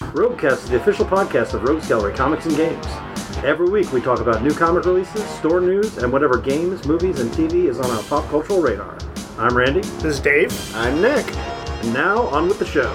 Roguecast is the official podcast of Rogues Gallery Comics and Games. Every week we talk about new comic releases, store news, and whatever games, movies, and TV is on our pop cultural radar. I'm Randy. This is Dave. I'm Nick. And now, on with the show.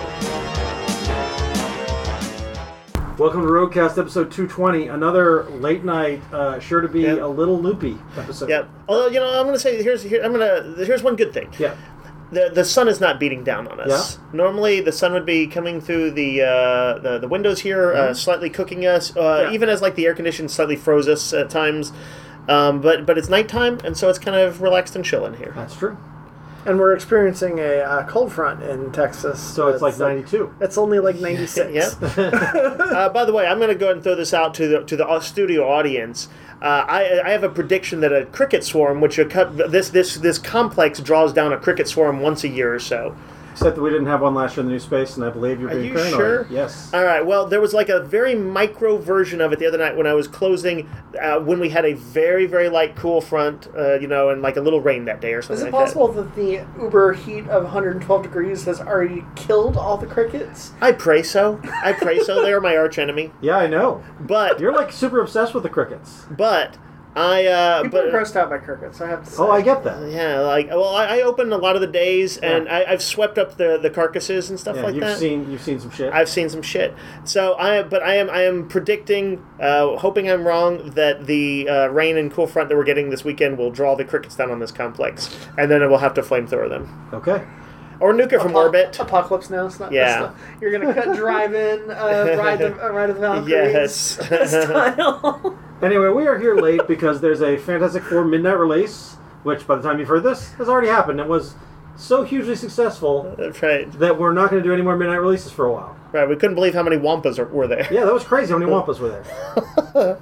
Welcome to Roguecast episode 220, another late night, sure to be a little loopy episode. Yep. Although, I'm going to say, here's one good thing. Yeah. The sun is not beating down on us. Yeah. Normally, the sun would be coming through the windows here, slightly cooking us, even as like the air conditioning slightly froze us at times. But it's nighttime, and so it's kind of relaxed and chill in here. That's true. And we're experiencing a cold front in Texas. So it's like 92. It's only like 96. Yeah. By the way, I'm going to go ahead and throw this out to the studio audience. I have a prediction that a cricket swarm, this complex draws down a cricket swarm once a year or so. Except that we didn't have one last year in the new space, and I believe you're being paranoid. Are you sure? Yes. All right. Well, there was like a very micro version of it the other night when I was closing, when we had a very, very light cool front, and like a little rain that day or something. Is it possible that the uber heat of 112 degrees has already killed all the crickets? I pray so. They are my arch enemy. Yeah, I know. But you're like super obsessed with the crickets. But people are grossed out by crickets, I have to say. Oh, I get that. Yeah, I open a lot of the days, and I've swept up the carcasses and stuff like that. You've seen some shit. I've seen some shit. So I am predicting, hoping I'm wrong, that the rain and cool front that we're getting this weekend will draw the crickets down on this complex, and then we'll have to flamethrower them. Okay. Or nuke it from orbit. Apocalypse Now. It's not, yeah. You're going to drive in, ride the Valkyries. Yes. Style. Anyway, we are here late because there's a Fantastic Four midnight release, which by the time you've heard this, has already happened. It was so hugely successful that we're not going to do any more midnight releases for a while. Right, we couldn't believe how many Wampas were there. Yeah, that was crazy how many Wampas were there.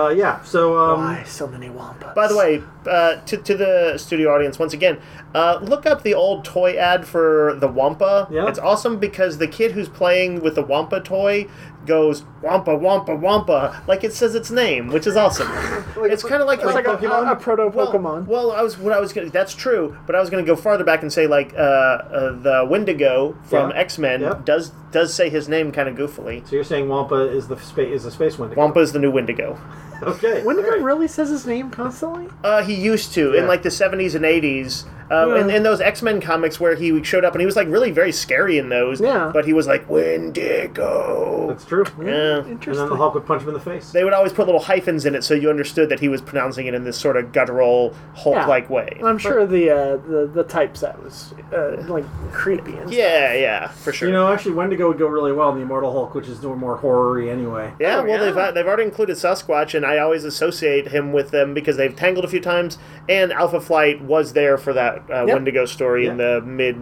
Why so many Wampas? By the way, to the studio audience, once again, look up the old toy ad for the Wampa. Yeah. It's awesome because the kid who's playing with the Wampa toy goes, Wampa, Wampa, Wampa, like it says its name, which is awesome. It's kind of like a proto-Pokemon. That's true, but I was going to go farther back and say, like, the Wendigo from X-Men does say his name kind of goofily. So you're saying Wampa is the space Wendigo? Wampa is the new Wendigo. Okay. Wendigo really says his name constantly? He used to, in like the 70s and 80s. In those X-Men comics where he showed up, and he was like really very scary in those. Yeah. But he was like, Wendigo. That's true. Yeah. Interesting. And then the Hulk would punch him in the face. They would always put little hyphens in it so you understood that he was pronouncing it in this sort of guttural, Hulk-like way. And I'm sure the typeset was like creepy. And yeah, for sure. Actually, Wendigo would go really well in the Immortal Hulk, which is more horror-y anyway. Yeah, they've already included Sasquatch, and I always associate him with them because they've tangled a few times, and Alpha Flight was there for that Wendigo story in the mid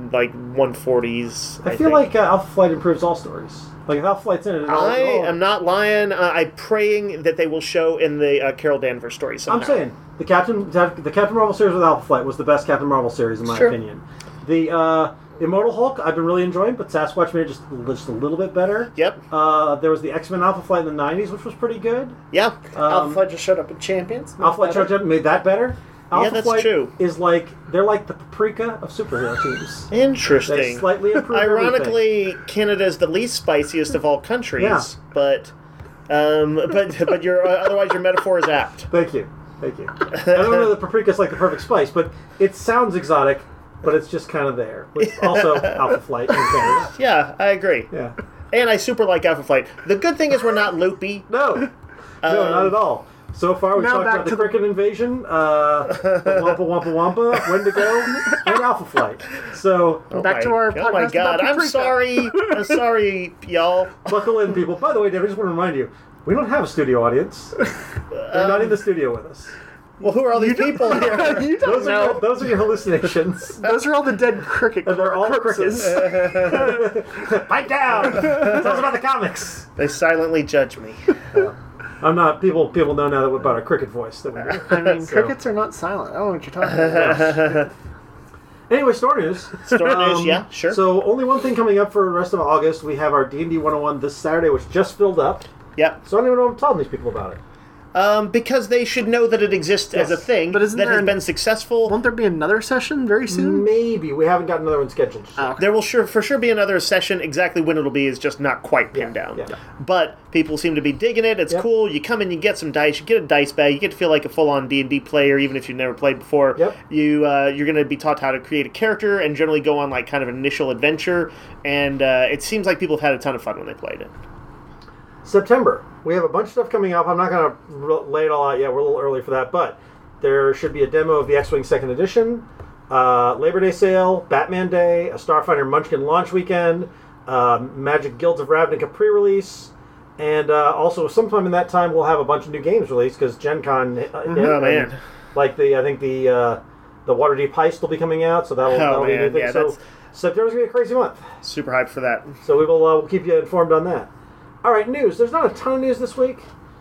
140s. I feel like Alpha Flight improves all stories. Like if Alpha Flight's in it, I am not lying. I'm praying that they will show in the Carol Danvers story somehow. I'm saying the Captain Marvel series with Alpha Flight was the best Captain Marvel series in my opinion. The Immortal Hulk I've been really enjoying, but Sasquatch made it just a little bit better. Yep. There was the X-Men Alpha Flight in the 90s, which was pretty good. Yeah. Alpha Flight just showed up in Champions. Alpha Flight showed up and made that better. Alpha that's Flight true. Is they're like the paprika of superhero teams. Interesting. They slightly improve Ironically, Canada is the least spiciest of all countries. Yeah. But your otherwise your metaphor is apt. Thank you. I don't know that paprika is like the perfect spice, but it sounds exotic, but it's just kind of there. Also, Alpha Flight in Canada. Yeah, I agree. Yeah. And I super like Alpha Flight. The good thing is we're not loopy. No, not at all. So far, we've talked about the cricket invasion, the Wampa Wampa Wampa, Wendigo, and Alpha Flight. So back to our podcast. Oh my God! I'm sorry, y'all. Buckle in, people. By the way, Dave, I just want to remind you, we don't have a studio audience. They're not in the studio with us. Well, who are all these people here? You don't know. Those are your hallucinations. Those are all the dead cricket. And they're all corpses. crickets. Pipe down. Tell us about the comics. They silently judge me. I'm not. People know now that about our cricket voice that we do. I mean, crickets are not silent. I don't know what you're talking about. Anyway, store news. Yeah, sure. So only one thing coming up for the rest of August. We have our D&D 101 this Saturday, which just filled up. Yep. So I don't even know what I'm telling these people about it. Because they should know that it exists as a thing that has been successful. Won't there be another session very soon? Maybe. We haven't got another one scheduled. Okay. There will for sure be another session. Exactly when it'll be is just not quite pinned down. Yeah. But people seem to be digging it. It's cool. You come in, you get some dice, you get a dice bag, you get to feel like a full-on D&D player, even if you've never played before. Yep. You're going to be taught how to create a character and generally go on like kind of an initial adventure. And it seems like people have had a ton of fun when they played it. September. We have a bunch of stuff coming up. I'm not going to lay it all out yet. We're a little early for that. But there should be a demo of the X-Wing 2nd Edition, Labor Day sale, Batman Day, a Starfighter Munchkin launch weekend, Magic Guilds of Ravnica pre-release, and also sometime in that time we'll have a bunch of new games released because Gen Con man. Like I think the Waterdeep Heist will be coming out, so that'll be a new thing. Yeah, so September's going to be a crazy month. Super hyped for that. So we'll keep you informed on that. All right, news. There's not a ton of news this week,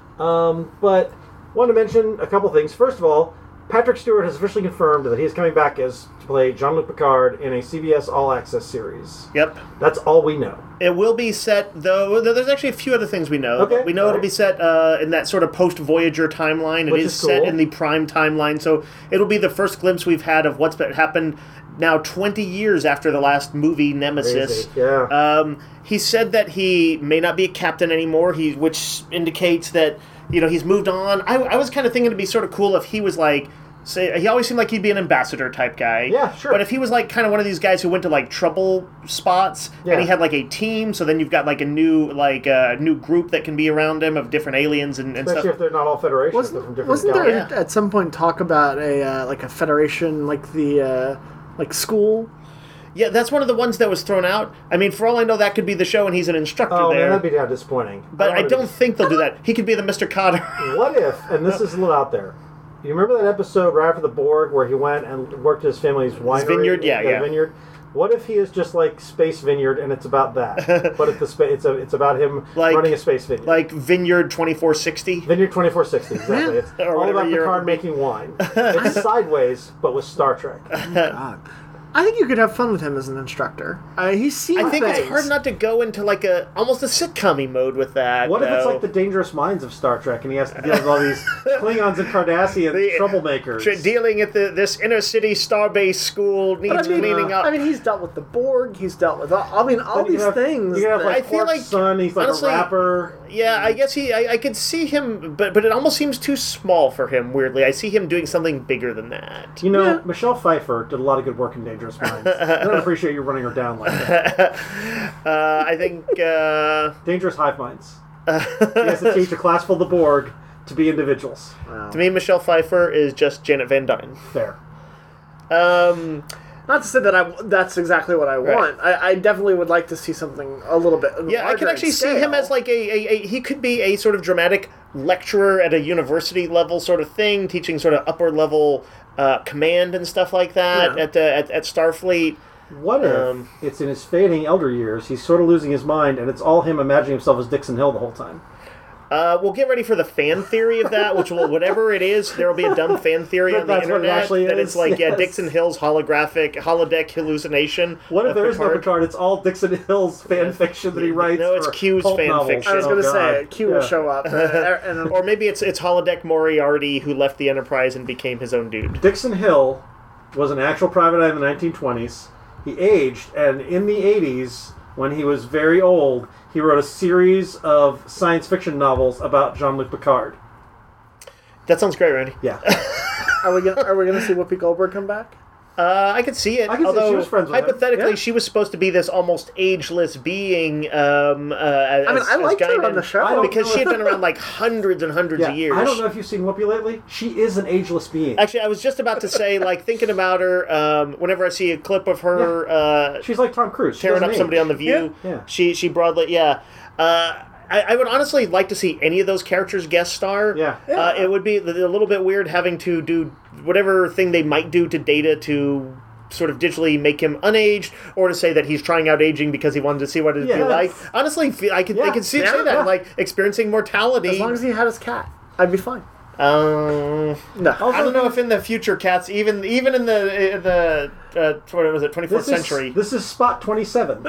but want to mention a couple things. First of all, Patrick Stewart has officially confirmed that he is coming back to play Jean-Luc Picard in a CBS All Access series. Yep. That's all we know. It will be set, though. There's actually a few other things we know. Okay. We know it'll be set in that sort of post-Voyager timeline. Which It is is cool. set in the Prime timeline, so it'll be the first glimpse we've had of what's happened now 20 years after the last movie, Nemesis. Crazy. Yeah. He said that he may not be a captain anymore, which indicates that he's moved on. I was kind of thinking it'd be sort of cool if he was like, say, he always seemed like he'd be an ambassador type guy. Yeah, sure. But if he was like kind of one of these guys who went to like trouble spots and he had like a team, so then you've got like a new group that can be around him of different aliens and Especially stuff. if they're not all Federation, they're from different Wasn't there galaxies. at some point talk about a Federation like the school? Yeah, that's one of the ones that was thrown out. I mean, for all I know, that could be the show, and he's an instructor Oh, there. man, that'd be damn disappointing. But I don't think they'll do that. He could be the Mr. Cotter. What if, and this is a little out there, you remember that episode right after the Borg where he went and worked at his family's winery? vineyard? Yeah. Vineyard? What if he is just like Space Vineyard and it's about that? What if it's about him running a space vineyard? Like Vineyard 2460? Vineyard 2460, exactly. It's Or all whatever about year it Picard would be. making wine. It's Sideways, but with Star Trek. God. I think you could have fun with him as an instructor. He's seen I think things. it's hard not to go into like almost a sitcom-y mode with that. What if it's though? like the Dangerous Minds of Star Trek and he has to deal with all these Klingons and Cardassian troublemakers? Dealing at this inner city starbase school needs cleaning up. I mean, he's dealt with the Borg. He's dealt with all these things. You have that- like I feel Quark's like, son. He's like honestly, a rapper. Yeah, I guess I could see him, but it almost seems too small for him, weirdly. I see him doing something bigger than that. You know, Michelle Pfeiffer did a lot of good work in Dangerous Minds. I don't appreciate you running her down like that. I think... Dangerous hive minds. He has to teach a class full of the Borg to be individuals. To me, Michelle Pfeiffer is just Janet Van Dyne. Fair. Not to say that that's exactly what I want. I definitely would like to see something a little bit. Yeah, I can actually see him as like he could be a sort of dramatic lecturer at a university level sort of thing, teaching sort of upper level command and stuff like that at Starfleet. What if it's in his fading elder years, he's sort of losing his mind, and it's all him imagining himself as Dixon Hill the whole time? We'll get ready for the fan theory of that, which will, whatever it is, there will be a dumb fan theory on the That's what it internet actually that is, it's like, yes. Dixon Hill's holodeck hallucination. What if of there is no Picard. Picard? It's all Dixon Hill's fan fiction that he writes. No, it's for Q's pulp fan novels. fiction. I was going to Oh, say God. Q will show up, and Or maybe it's holodeck Moriarty who left the Enterprise and became his own dude. Dixon Hill was an actual private eye in the 1920s. He aged, and in the 80s, when he was very old, he wrote a series of science fiction novels about Jean-Luc Picard. That sounds great, Randy. Yeah. are we gonna see Whoopi Goldberg come back? I could see it. I could see Although she was friends with him. hypothetically, Yeah. she was supposed to be this almost ageless being. I liked her on the show. I don't because know she had if- been around like hundreds and hundreds Yeah, of years. I don't know if you've seen Whoopi lately. She is an ageless being. Actually, I was just about to say, like, thinking about her, whenever I see a clip of her She's like Tom Cruise. She tearing doesn't up somebody age. on The View, Yeah. she broadly, I would honestly like to see any of those characters guest star. Yeah. It would be a little bit weird having to do whatever thing they might do to Data to sort of digitally make him unaged, or to say that he's trying out aging because he wanted to see what it'd be Yeah. like. Honestly, I could say that, Yeah. like, experiencing mortality. As long as he had his cat, I'd be fine. No. No. I don't know if in the future cats, even in the what was it, 24th century. This is Spot 27.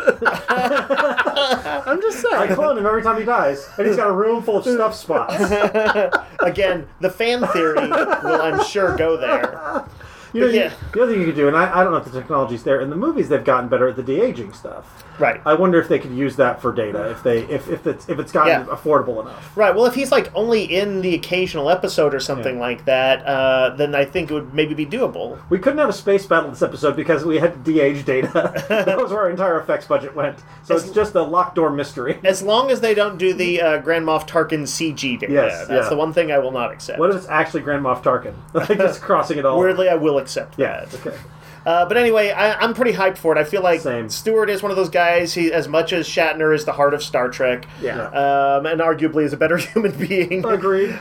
I'm just I saying. clone him every time he dies, and he's got a room full of stuffed spots. Again, the fan theory will, I'm sure, go there. You know, Yeah. the other thing you could do, and I don't know if the technology's there, in the movies they've gotten better at the de-aging stuff. Right. I wonder if they could use that for data, if it's gotten Yeah. affordable enough. Right. Well, if he's like only in the occasional episode or something like that, then I think it would maybe be doable. We couldn't have a space battle this episode because we had de-age data. That was where our entire effects budget went. So it's just a locked door mystery. As long as they don't do the Grand Moff Tarkin CG data. Yes, That's yeah. the one thing I will not accept. What if it's actually Grand Moff Tarkin? Like just crossing it all. Weirdly, I will accept Yeah. that. Okay. But anyway, I'm pretty hyped for it. I feel like Same. Stewart is one of those guys. He, as much as Shatner is the heart of Star Trek, Yeah. and arguably is a better human being. Agreed.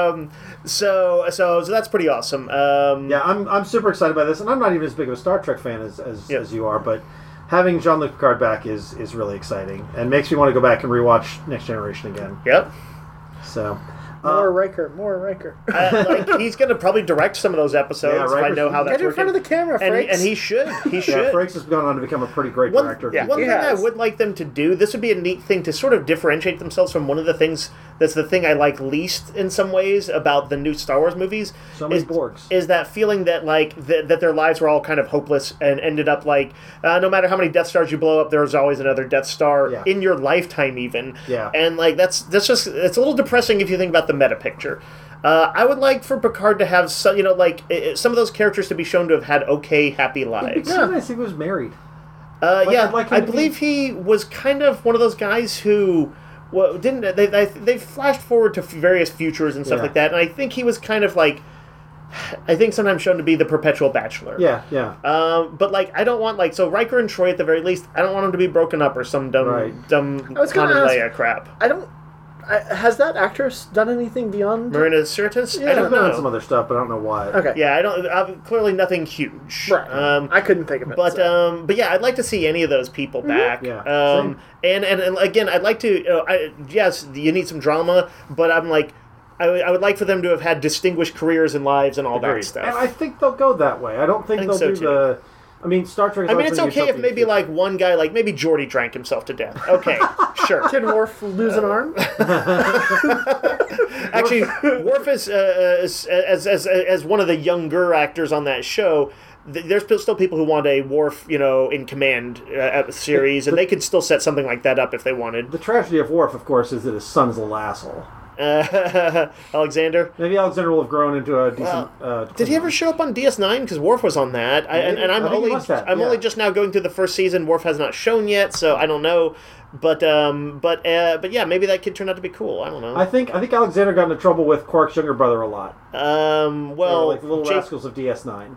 So that's pretty awesome. Yeah, I'm super excited by this, and I'm not even as big of a Star Trek fan as you are, but having Jean-Luc Picard back is really exciting and makes me want to go back and rewatch Next Generation again. Yep. So More Riker. Like he's going to probably direct some of those episodes Yeah, if I Riker's- know how that's Get in front working. of the camera, and Frakes. he should. He yeah, should. Frakes has gone on to become a pretty great One, director. one thing has. I would like them to do, this would be a neat thing to sort of differentiate themselves from one of the things that's the thing I like least in some ways about the new Star Wars movies. So many is, Borgs. Is that feeling that like that their lives were all kind of hopeless and ended up like no matter how many Death Stars you blow up, there's always another Death Star Yeah. in your lifetime even. Yeah. And like that's just it's a little depressing if you think about the meta picture. I would like for Picard to have some, some of those characters to be shown to have had okay, happy It'd be lives. so nice if he was married. Yeah, I'd like him I to be- believe he was kind of one of those guys who didn't they flashed forward to various futures and stuff Yeah. like that, and I think he was kind of like, I think sometimes shown to be the perpetual bachelor. Yeah, yeah. But like I don't want so Riker and Troy at the very least, I don't want them to be broken up or some dumb Right. dumb I was Han gonna and ask- Leia crap. Has that actress done anything beyond? Marina Sirtis? Yeah. I don't I've done know. some other stuff, but I don't know why. Okay. Yeah, I don't. Clearly, nothing huge. Right. I couldn't think of it. But so. but yeah, I'd like to see any of those people back. Yeah, And again, I'd like to. Yes, you need some drama, but I'm like, I would like for them to have had distinguished careers and lives and all Agreed. that stuff. And I think they'll go that way. I don't think, I think they'll so, do too. the. I mean, Star Trek. I mean, it's okay if maybe like one guy, like maybe Geordi drank himself to death. Okay, sure. Did Worf lose an arm? Actually, Worf is as one of the younger actors on that show. There's still people who want a Worf, in command series, and they could still set something like that up if they wanted. The tragedy of Worf, of course, is that his son's a little asshole. Alexander. Maybe Alexander will have grown into a decent. Did he ever show up on DS9? Because Worf was on that, and I'm I think he only must have, I'm yeah. only just now going through the first season. Worf has not shown yet, so I don't know. But yeah, maybe that kid turned out to be cool. I don't know. I think Alexander got into trouble with Quark's younger brother a lot. Well, Like the little Jake rascals of DS9.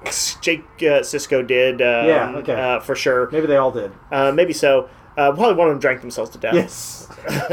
Sisko did. Yeah, okay. For sure. Maybe they all did. Maybe so. Probably one of them drank themselves to death. Yes.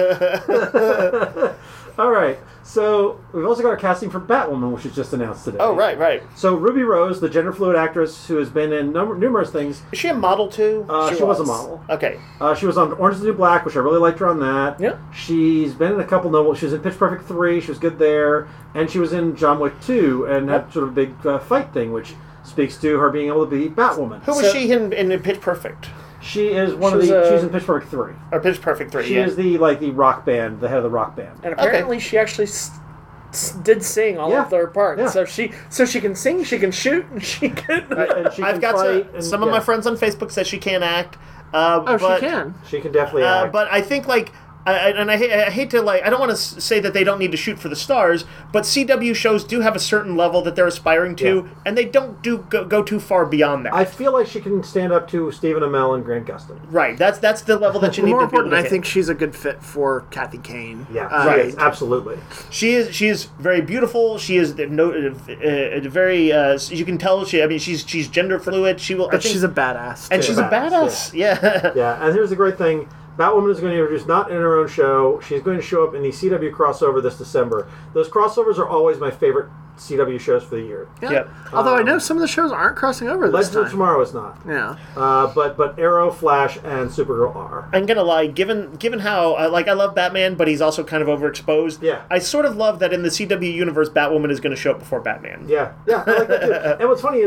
All right. So we've also got our casting for Batwoman, which was just announced today. Oh, right. So Ruby Rose, the gender fluid actress who has been in numerous things, Is she a model too? she was a model. Okay. She was on Orange is the New Black, which I really liked her on that. Yeah. She's been in a couple novel. She was in Pitch Perfect 3. She was good there. And she was in John Wick 2 and had sort of a big fight thing, which speaks to her being able to be Batwoman. Who was she in Pitch Perfect? She is one She's of the. She's in Pitch Perfect 3. Or Pitch Perfect 3, She yeah. is the rock band, the head of the rock band. And apparently she actually did sing all Yeah. of their parts. Yeah. So she can sing, she can shoot, and she can. And she I've can got fight. And, some of yeah, my friends on Facebook say she can't act. She can. She can definitely act. But I think I hate to I don't want to say that they don't need to shoot for the stars, but CW shows do have a certain level that they're aspiring to, Yeah. and they don't go too far beyond that. I feel like she can stand up to Stephen Amell and Grant Gustin. Right, that's the level that you need More to be able important, to I hit. think she's a good fit for Kathy Kane. Yeah, Right. she is, absolutely. She is very beautiful. She is very you can tell she's gender fluid. She will, But she's a badass. and too. she's a badass. Yeah. Yeah, and here's the great thing. Batwoman is going to introduce, not in her own show, she's going to show up in the CW crossover this December. Those crossovers are always my favorite CW shows for the year. Yeah. Yep. Although I know some of the shows aren't crossing over this Legends of time. Tomorrow is not. Yeah. But Arrow, Flash, and Supergirl are. I'm gonna lie, given how I love Batman, but he's also kind of overexposed. Yeah. I sort of love that in the CW universe, Batwoman is going to show up before Batman. Yeah, I like that too. And what's funny is,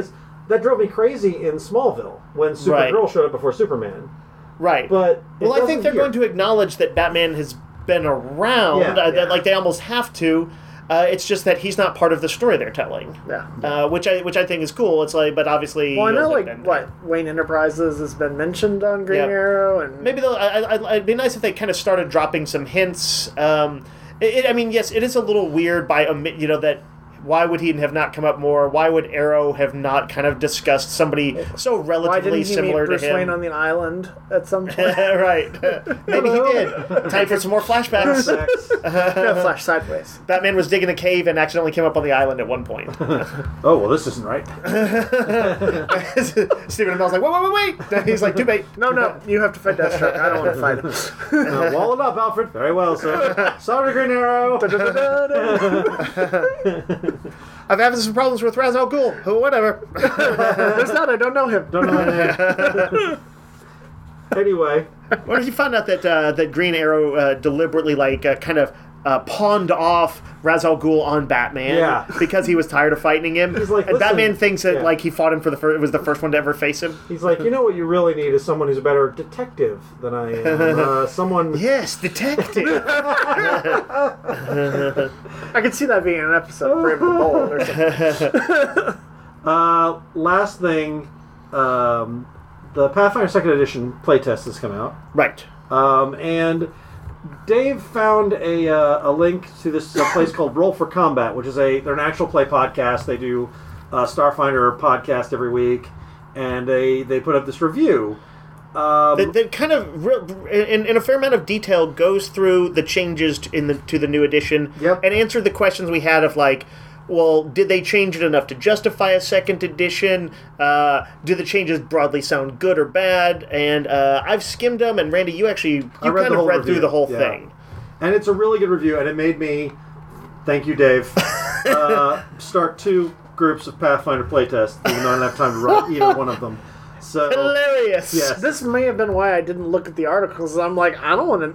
that drove me crazy in Smallville when Supergirl showed up before Superman. Right. But I think they're going to acknowledge that Batman has been around. That, like, they almost have to. It's just that he's not part of the story they're telling. Yeah. Which I think is cool. It's like, but obviously. Well, I know, Wayne Enterprises has been mentioned on Green Arrow, and maybe it'd be nice if they kind of started dropping some hints. I mean, yes, it is a little weird that. Why would he have not come up more? Why would Arrow have not kind of discussed somebody so relatively similar to him? Why didn't he meet Bruce Wayne on the island at some point? Right. Maybe he did. Time for some more flashbacks. No, flash sideways. Batman was digging a cave and accidentally came up on the island at one point. Oh, well, this isn't right. Stephen Amell's like, wait. He's like, too bait. No, you have to fight Deathstroke. I don't want to fight him. Wall it up, Alfred. Very well, sir. Sorry, Green Arrow. I've had some problems with Ra's al Ghul. Whatever. There's not. I don't know him. Anyway. What did you find out that Green Arrow deliberately kind of pawned off Ra's al Ghul on Batman because he was tired of fighghting him? He's like, and Batman thinks that he fought him was the first one to ever face him. He's like, you know what you really need is someone who's a better detective than I am. Someone. Yes, detective. I could see that being an episode of Brave and the Bold or something. Last thing, the Pathfinder 2nd Edition playtest has come out. Right. And Dave found a link to this place called Roll for Combat, which is they're an actual play podcast. They do a Starfinder podcast every week, and they put up this review. That kind of, in a fair amount of detail, goes through the changes to the new edition and answered the questions we had of like, well, did they change it enough to justify a 2nd edition? Do the changes broadly sound good or bad? And I've skimmed them, and Randy, you kind of read through the whole thing. And it's a really good review, and it made me, thank you, Dave, start 2 groups of Pathfinder playtests, even though I don't have time to run either one of them. So, hilarious. Yes. This may have been why I didn't look at the articles. I'm like, I don't want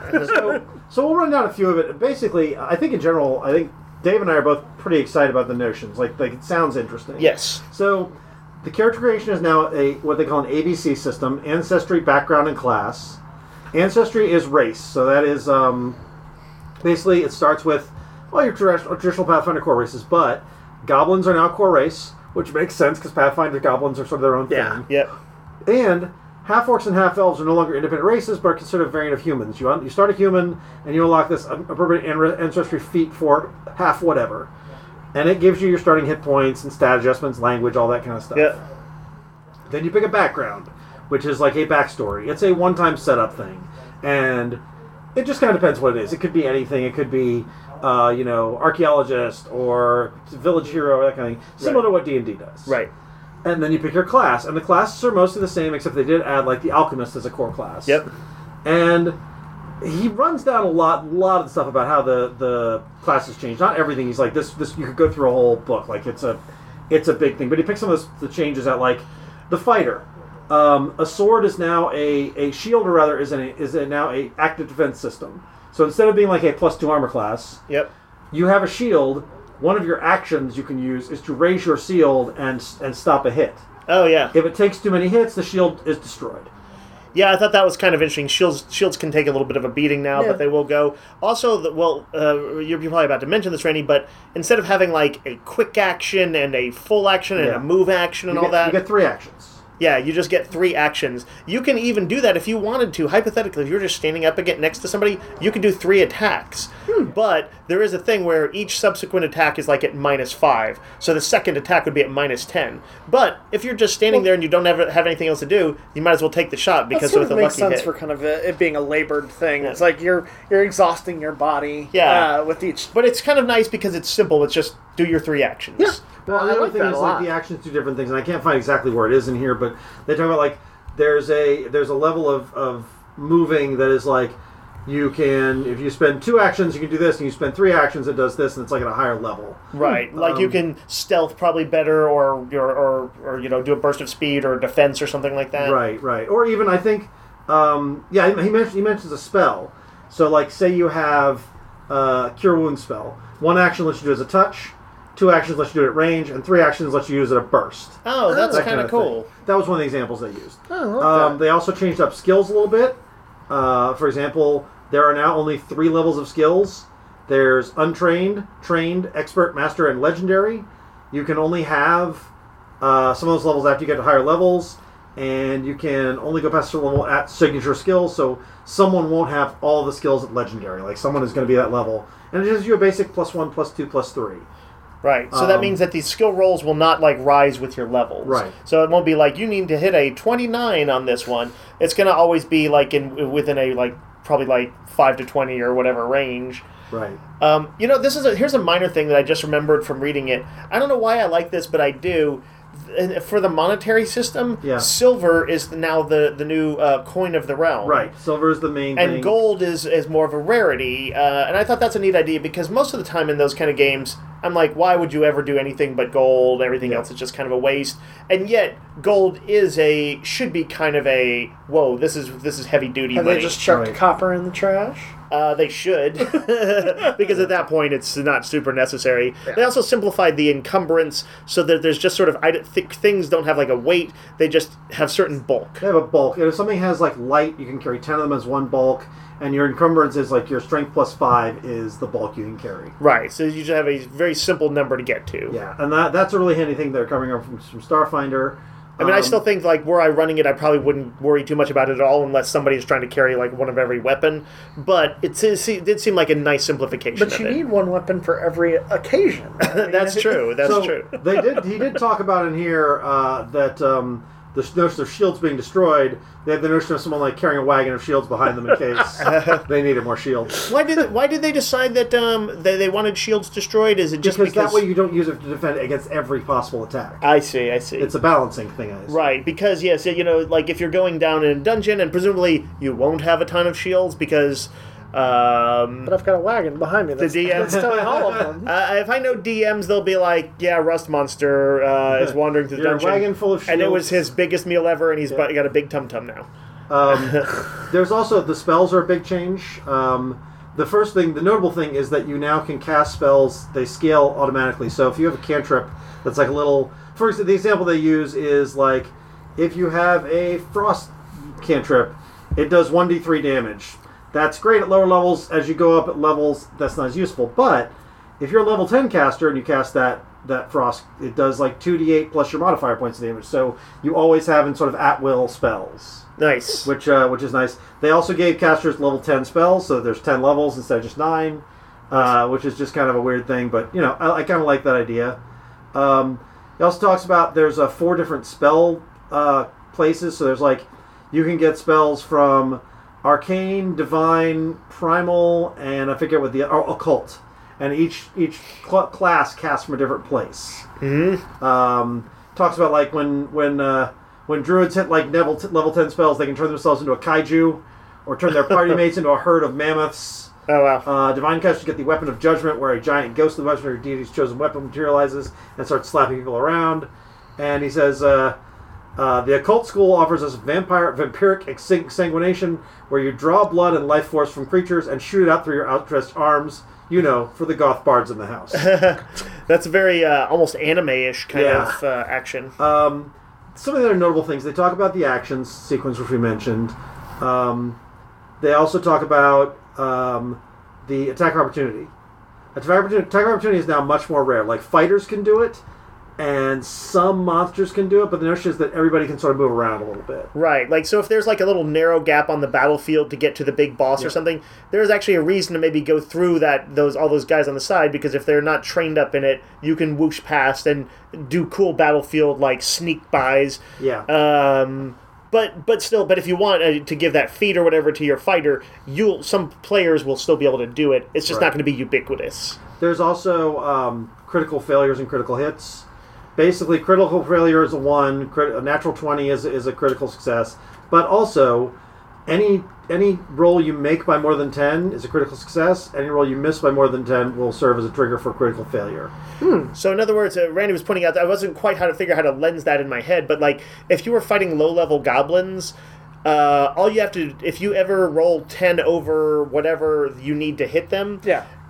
to. So we'll run down a few of it. Basically, I think in general, Dave and I are both pretty excited about the notions. Like it sounds interesting. Yes. So the character creation is now what they call an ABC system: ancestry, background, and class. Ancestry is race. So that is basically it starts with your traditional Pathfinder core races, but goblins are now core race, which makes sense because Pathfinder goblins are sort of their own thing. Yep. And half-orcs and half-elves are no longer independent races, but are considered a variant of humans. You start a human, and you unlock this appropriate ancestry feat for half whatever. And it gives you your starting hit points and stat adjustments, language, all that kind of stuff. Yep. Then you pick a background, which is like a backstory. It's a one-time setup thing. And it just kind of depends what it is. It could be anything. It could be, archaeologist or village hero, that kind of thing. Similar to what D&D does. Right. And then you pick your class. And the classes are mostly the same, except they did add, like, the Alchemist as a core class. Yep. And he runs down a lot of stuff about how the classes change. Not everything. He's like, this you could go through a whole book. Like, it's a big thing. But he picks some of the changes out, like, the fighter. A sword is now a shield, or rather, is now a active defense system. So instead of being like a +2 armor class, you have a shield. One of your actions you can use is to raise your shield and stop a hit. Oh, yeah. If it takes too many hits, the shield is destroyed. Yeah, I thought that was kind of interesting. Shields can take a little bit of a beating now, but they will go. Also, you're probably about to mention this, Randy, but instead of having like a quick action and a full action and a move action and all that... You get 3 actions. Yeah, you just get 3 actions. You can even do that if you wanted to. Hypothetically, if you're just standing up again next to somebody, you can do 3 attacks. But there is a thing where each subsequent attack is like at -5. So the second attack would be at -10. But if you're just standing there and you don't have anything else to do, you might as well take the shot because that with a makes lucky sense hit. for kind of it being a labored thing. It's like you're exhausting your body with each. But it's kind of nice because it's simple. It's just do your 3 actions. Yeah. Well, the other thing is like the actions do different things, and I can't find exactly where it is in here, but they talk about like there's a level of moving that is like you can, if you spend 2 actions you can do this, and you spend 3 actions it does this, and it's like at a higher level. Right, like you can stealth probably better, or do a burst of speed or defense or something like that. Right, or even I think he mentions a spell. So like say you have Cure Wounds spell. One action lets you do as a touch. 2 actions let you do it at range, and 3 actions let you use it at burst. Oh, that's kind of cool. That was one of the examples they used. Oh, They also changed up skills a little bit. For example, there are now only 3 levels of skills. There's untrained, trained, expert, master, and legendary. You can only have some of those levels after you get to higher levels, and you can only go past a certain level at signature skills, so someone won't have all the skills at legendary. Like, someone is going to be that level. And it gives you a basic +1, +2, +3. Right, so that means that these skill rolls will not, like, rise with your levels. Right. So it won't be like, you need to hit a 29 on this one. It's going to always be, like, within a, like, probably, like, 5 to 20 or whatever range. Right. Here's a minor thing that I just remembered from reading it. I don't know why I like this, but I do. For the monetary system, silver is now the new coin of the realm. Right, silver is the main thing. And gold is more of a rarity. And I thought that's a neat idea because most of the time in those kind of games, I'm like, why would you ever do anything but gold? Everything else is just kind of a waste. And yet, gold should be kind of a, whoa, this is heavy duty money. They just chucked copper in the trash? They should, because at that point it's not super necessary. Yeah. They also simplified the encumbrance so that there's just sort of things don't have like a weight; they just have certain bulk. They have a bulk. And if something has like light, you can carry 10 of them as one bulk, and your encumbrance is like your strength +5 is the bulk you can carry. Right. So you just have a very simple number to get to. Yeah, and that's a really handy thing they're coming up from Starfinder. I mean, I still think, like, were I running it, I probably wouldn't worry too much about it at all unless somebody's trying to carry, like, one of every weapon. But it did seem like a nice simplification But you need one weapon for every occasion. That's true. That's true. He did talk about in here that the notion of shields being destroyed, they had the notion of someone, like, carrying a wagon of shields behind them in case they needed more shields. Why did they decide that they wanted shields destroyed? Is it just because that way you don't use it to defend against every possible attack? I see. It's a balancing thing, Right, because, yes, like, if you're going down in a dungeon, and presumably you won't have a ton of shields because... but I've got a wagon behind me that's telling all of them. If I know DMs, they'll be like, yeah, Rust Monster is wandering through the dungeon. A wagon full of shields. And it was his biggest meal ever, and he's got a big tum-tum now. There's also, the spells are a big change. The first thing, the notable thing, is that you now can cast spells, they scale automatically. So if you have a cantrip that's like a little... For example, the example they use is like, if you have a frost cantrip, it does 1d3 damage. That's great at lower levels. As you go up at levels, that's not as useful. But if you're a level 10 caster and you cast that frost, it does like 2d8 plus your modifier points of damage. So you always have in sort of at-will spells. Nice. Which is nice. They also gave casters level 10 spells, so there's 10 levels instead of just 9, which is just kind of a weird thing. But, I kind of like that idea. He also talks about there's 4 different spell places. So there's like, you can get spells from... Arcane, Divine, Primal, and I forget what Occult. And each class casts from a different place. Mm-hmm. Talks about like when druids hit like level 10 spells, they can turn themselves into a kaiju, or turn their party mates into a herd of mammoths. Oh wow! Divine casters get the Weapon of Judgment, where a giant ghost of the weapon or deity's chosen weapon materializes and starts slapping people around. And he says. The occult school offers us vampiric exsanguination, where you draw blood and life force from creatures and shoot it out through your outstretched arms, for the goth bards in the house. That's very almost anime-ish kind of action. Some of the other notable things, they talk about the actions sequence, which we mentioned. They also talk about the attack opportunity. Attack opportunity is now much more rare. Like, fighters can do it, and some monsters can do it, but the notion is that everybody can sort of move around a little bit. Right. Like, so if there's like a little narrow gap on the battlefield to get to the big boss or something, there's actually a reason to maybe go through all those guys on the side, because if they're not trained up in it, you can whoosh past and do cool battlefield like sneak bys. Yeah. But still, if you want to give that feat or whatever to your fighter, some players will still be able to do it. It's just not going to be ubiquitous. There's also critical failures and critical hits. Basically, critical failure is a 1, a natural 20 is a critical success, but also any roll you make by more than 10 is a critical success. Any roll you miss by more than 10 will serve as a trigger for critical failure. So in other words, Randy was pointing out that I wasn't quite how to figure out how to lens that in my head, but like if you were fighting low-level goblins, all you have to, if you ever roll 10 over whatever you need to hit them,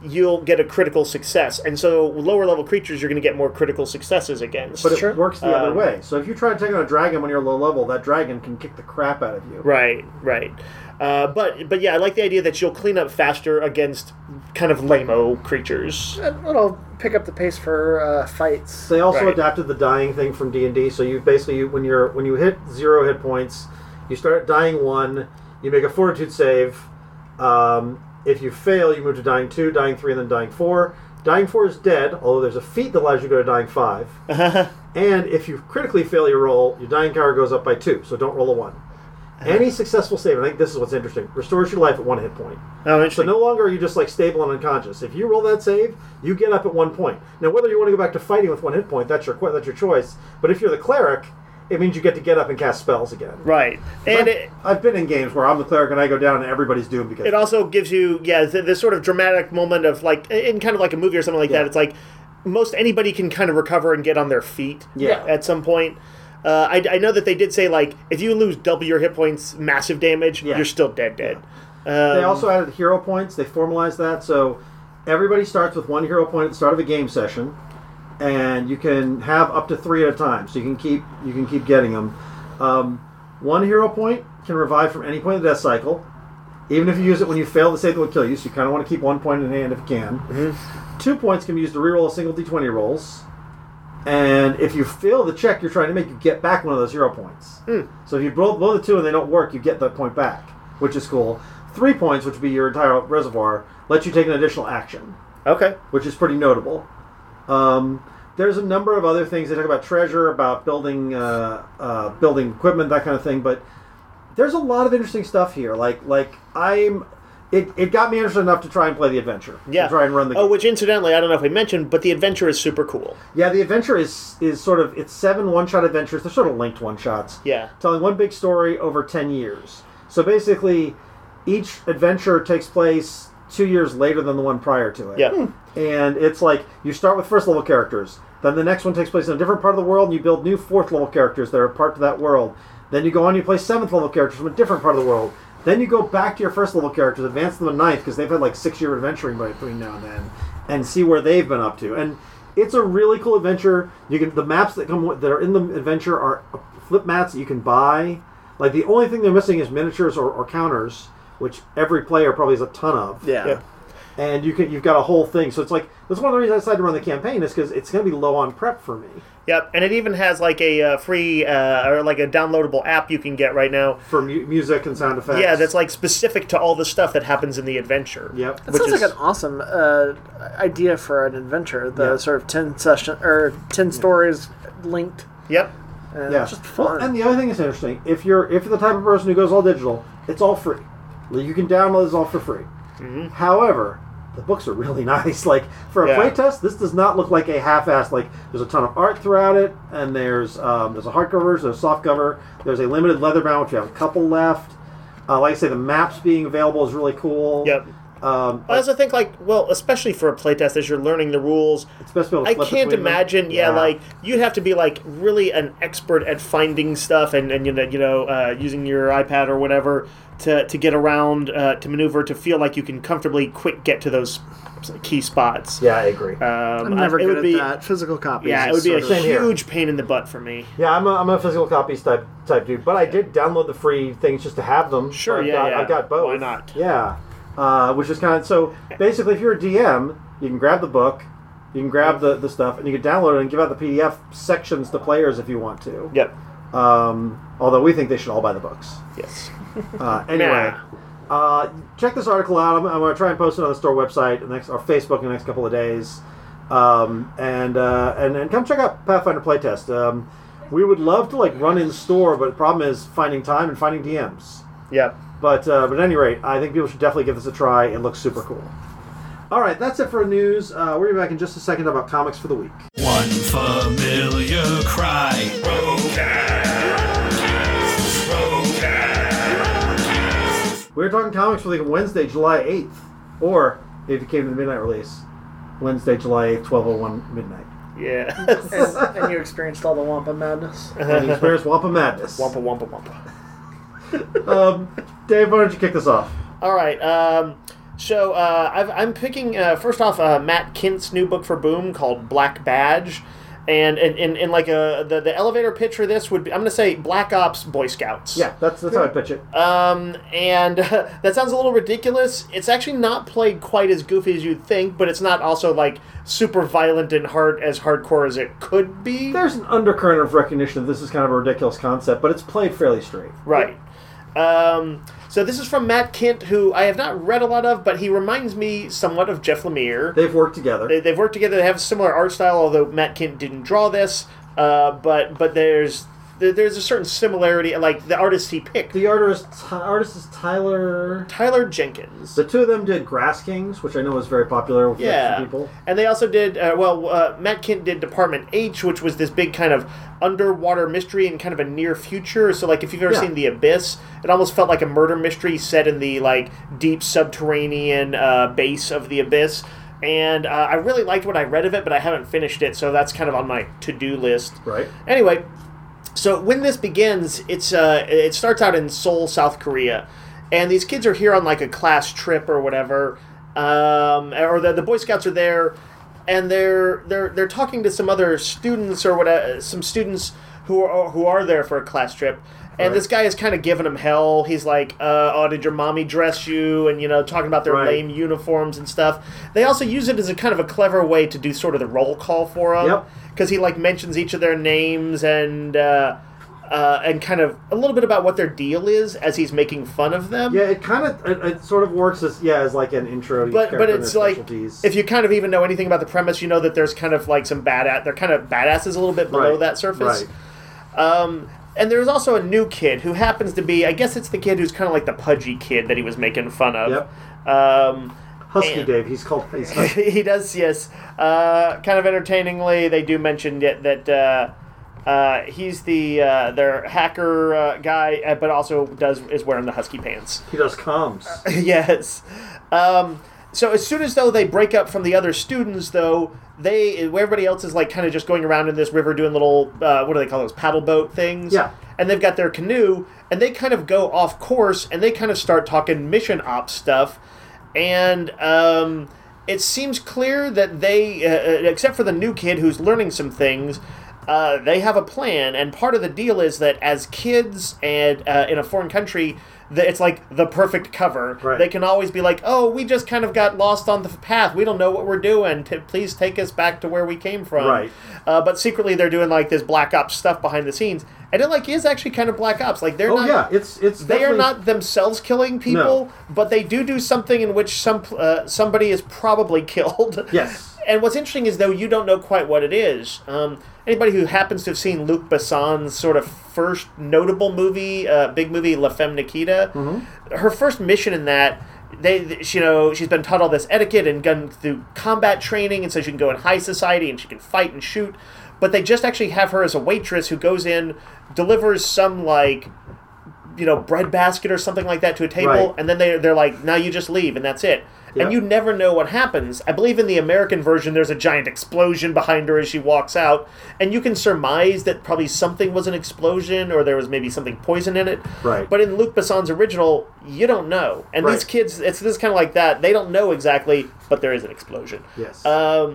you'll get a critical success. And so lower level creatures you're going to get more critical successes against. But it works the other way. So if you try to take on a dragon when you're low level, that dragon can kick the crap out of you. Right. But yeah, I like the idea that you'll clean up faster against kind of lame-o creatures. It'll pick up the pace for fights. They also adapted the dying thing from D&D, so you basically, when you hit 0 hit points, you start dying 1, you make a fortitude save. If you fail, you move to dying 2, dying 3, and then dying 4. Dying 4 is dead, although there's a feat that allows you to go to dying 5. And if you critically fail your roll, your dying cower goes up by 2, so don't roll a 1. Any successful save, I think this is what's interesting, restores your life at 1 hit point. Oh, interesting. So no longer are you just like stable and unconscious. If you roll that save, you get up at 1 point. Now, whether you want to go back to fighting with 1 hit point, that's your choice. But if you're the cleric, it means you get up and cast spells again. Right. And I've been in games where I'm the cleric and I go down and everybody's doomed because it also gives you, this sort of dramatic moment of like, in kind of like a movie or something like that. It's like most anybody can kind of recover and get on their feet at some point. I know that they did say, like, if you lose double your hit points, massive damage, you're still dead. They also added hero points. They formalized that. So everybody starts with 1 hero point at the start of a game session. And you can have up to 3 at a time. So you can keep getting them. 1 hero point can revive from any point of the death cycle. Even if you use it when you fail the save that would kill you. So you kind of want to keep 1 point in hand if you can. Mm-hmm. 2 points can be used to reroll a single d20 rolls. And if you fail the check you're trying to make, you get back 1 of those hero points. So if you blow the 2 and they don't work, you get that point back, which is cool. 3 points, which would be your entire reservoir, lets you take an additional action. Okay. Which is pretty notable. There's a number of other things. They talk about treasure, about building equipment, that kind of thing. But there's a lot of interesting stuff here. It got me interested enough to try and play the adventure. Yeah. To try and run the game. Oh, which incidentally, I don't know if we mentioned, but the adventure is super cool. Yeah, the adventure is sort of, it's 7 one-shot adventures. They're sort of linked one-shots. Yeah. Telling one big story over 10 years. So basically, each adventure takes place 2 years later than the one prior to it. Yeah. And it's like, you start with first level characters. Then the next one takes place in a different part of the world, and you build new 4th level characters that are part of that world. Then you go on, you play 7th level characters from a different part of the world. Then you go back to your first level characters, advance them to 9th, because they've had like 6-year adventuring between now and then, and see where they've been up to. And it's a really cool adventure. The maps that are in the adventure are flip mats that you can buy. Like, the only thing they're missing is miniatures or counters, which every player probably has a ton of. Yeah. And you've got a whole thing. So it's like, that's one of the reasons I decided to run the campaign, is because it's going to be low on prep for me. Yep, and it even has like a free or like a downloadable app you can get right now for music and sound effects. Yeah, that's like specific to all the stuff that happens in the adventure. Yep, that sounds like an awesome idea for an adventure. The sort of 10 stories linked. Yep. It's just fun. Well, and the other thing that's interesting, if you're the type of person who goes all digital, it's all free. You can download this all for free. Mm-hmm. However, the books are really nice. Like, for a playtest, this does not look like a half-assed. Like, there's a ton of art throughout it, and there's a hardcover version, there's a softcover, there's a limited leatherbound, which we have a couple left. Like I say, the maps being available is really cool. Yep. I also think, especially for a playtest, as you're learning the rules, it's best to be able to flip I can't imagine, them. like, you'd have to be, like, really an expert at finding stuff and using your iPad or whatever to get around, to maneuver, to feel like you can comfortably quick get to those key spots. Yeah, I agree. I'm never good at that. Physical copies. Yeah, it would be a huge pain in the butt for me. Yeah, I'm a physical copies type dude, but I did download the free things just to have them. Sure, I've got both. Why not? Yeah. Which is kind of, so basically if you're a DM, you can grab the book, you can grab the stuff, and you can download it and give out the PDF sections to players if you want to. Yep. Although we think they should all buy the books. Yes. Anyway, check this article out. I'm going to try and post it on the store website or Facebook in the next couple of days. And come check out Pathfinder Playtest. We would love to run in store, but the problem is finding time and finding DMs. Yep. But at any rate, I think people should definitely give this a try. It looks super cool. All right, that's it for news. We'll be back in just a second about comics for the week. One familiar cry. We're talking comics for the week of Wednesday, July 8th. Or, if you came to the midnight release, Wednesday, July 8th, 12:01 midnight. Yeah. and you experienced all the Wampa madness. And you experienced Wampa madness. Wampa. Dave, why don't you kick this off? All right. So I'm picking first off Matt Kint's new book for Boom called Black Badge, and like the elevator pitch for this would be, I'm going to say Black Ops Boy Scouts. Yeah, that's how I pitch it. And that sounds a little ridiculous. It's actually not played quite as goofy as you'd think, but it's not also like super violent and hardcore as it could be. There's an undercurrent of recognition that this is kind of a ridiculous concept, but it's played fairly straight. Right. So this is from Matt Kint, who I have not read a lot of, but he reminds me somewhat of Jeff Lemire. They've worked together. They've worked together. They have a similar art style, although Matt Kint didn't draw this. But there's a certain similarity, like the artist he picked. The artist is Tyler Jenkins. The two of them did Grass Kings, which I know is very popular with people. And they also did, Matt Kint did Department H, which was this big kind of underwater mystery in kind of a near future. So, like, if you've ever seen The Abyss, it almost felt like a murder mystery set in the, like, deep subterranean base of The Abyss. And I really liked what I read of it, but I haven't finished it, so that's kind of on my to-do list. Right. Anyway, so when this begins, it starts out in Seoul, South Korea, and these kids are here on like a class trip or whatever, or the Boy Scouts are there, and they're talking to some other students or whatever, some students who are there for a class trip. And this guy is kind of giving them hell. He's like, oh, did your mommy dress you? And, talking about their lame uniforms and stuff. They also use it as a kind of a clever way to do sort of the roll call for them. Yep. Because he, like, mentions each of their names and kind of a little bit about what their deal is as he's making fun of them. Yeah, it sort of works as like an intro to each character. But it's like, if you kind of even know anything about the premise, you know that there's kind of like some they're kind of badasses a little bit below that surface. Right. And there's also a new kid who happens to be, I guess it's the kid who's kind of like the pudgy kid that he was making fun of. Yep. Husky Dave, he's Husky. He does, yes. Kind of entertainingly, they do mention that he's their hacker guy, but also is wearing the husky pants. He does comms. Yes. So as soon as though they break up from the other students, though, everybody else is like kind of just going around in this river doing little what do they call those, paddle boat things? Yeah. And they've got their canoe, and they kind of go off course, and they kind of start talking mission ops stuff, and it seems clear that they, except for the new kid who's learning some things, they have a plan, and part of the deal is that as kids and in a foreign country, it's like the perfect cover. Right. They can always be like, oh, we just kind of got lost on the path. We don't know what we're doing. Please take us back to where we came from. Right. But secretly they're doing like this Black Ops stuff behind the scenes. And it like is actually kind of Black Ops. Like they're not. Yeah, it's they are not themselves killing people, but they do something in which somebody is probably killed. Yes. And what's interesting is, though, you don't know quite what it is. Anybody who happens to have seen Luc Besson's sort of first notable movie, big movie, La Femme Nikita, her first mission in that, she's been taught all this etiquette and gone through combat training, and so she can go in high society and she can fight and shoot. But they just actually have her as a waitress who goes in, delivers some, like, bread basket or something like that to a table, and then they're like, now you just leave, and that's it. Yep. And you never know what happens. I believe in the American version, there's a giant explosion behind her as she walks out, and you can surmise that probably something was an explosion, or there was maybe something poison in it. Right. But in Luc Besson's original, you don't know. And these kids, this is kind of like that. They don't know exactly, but there is an explosion. Yes.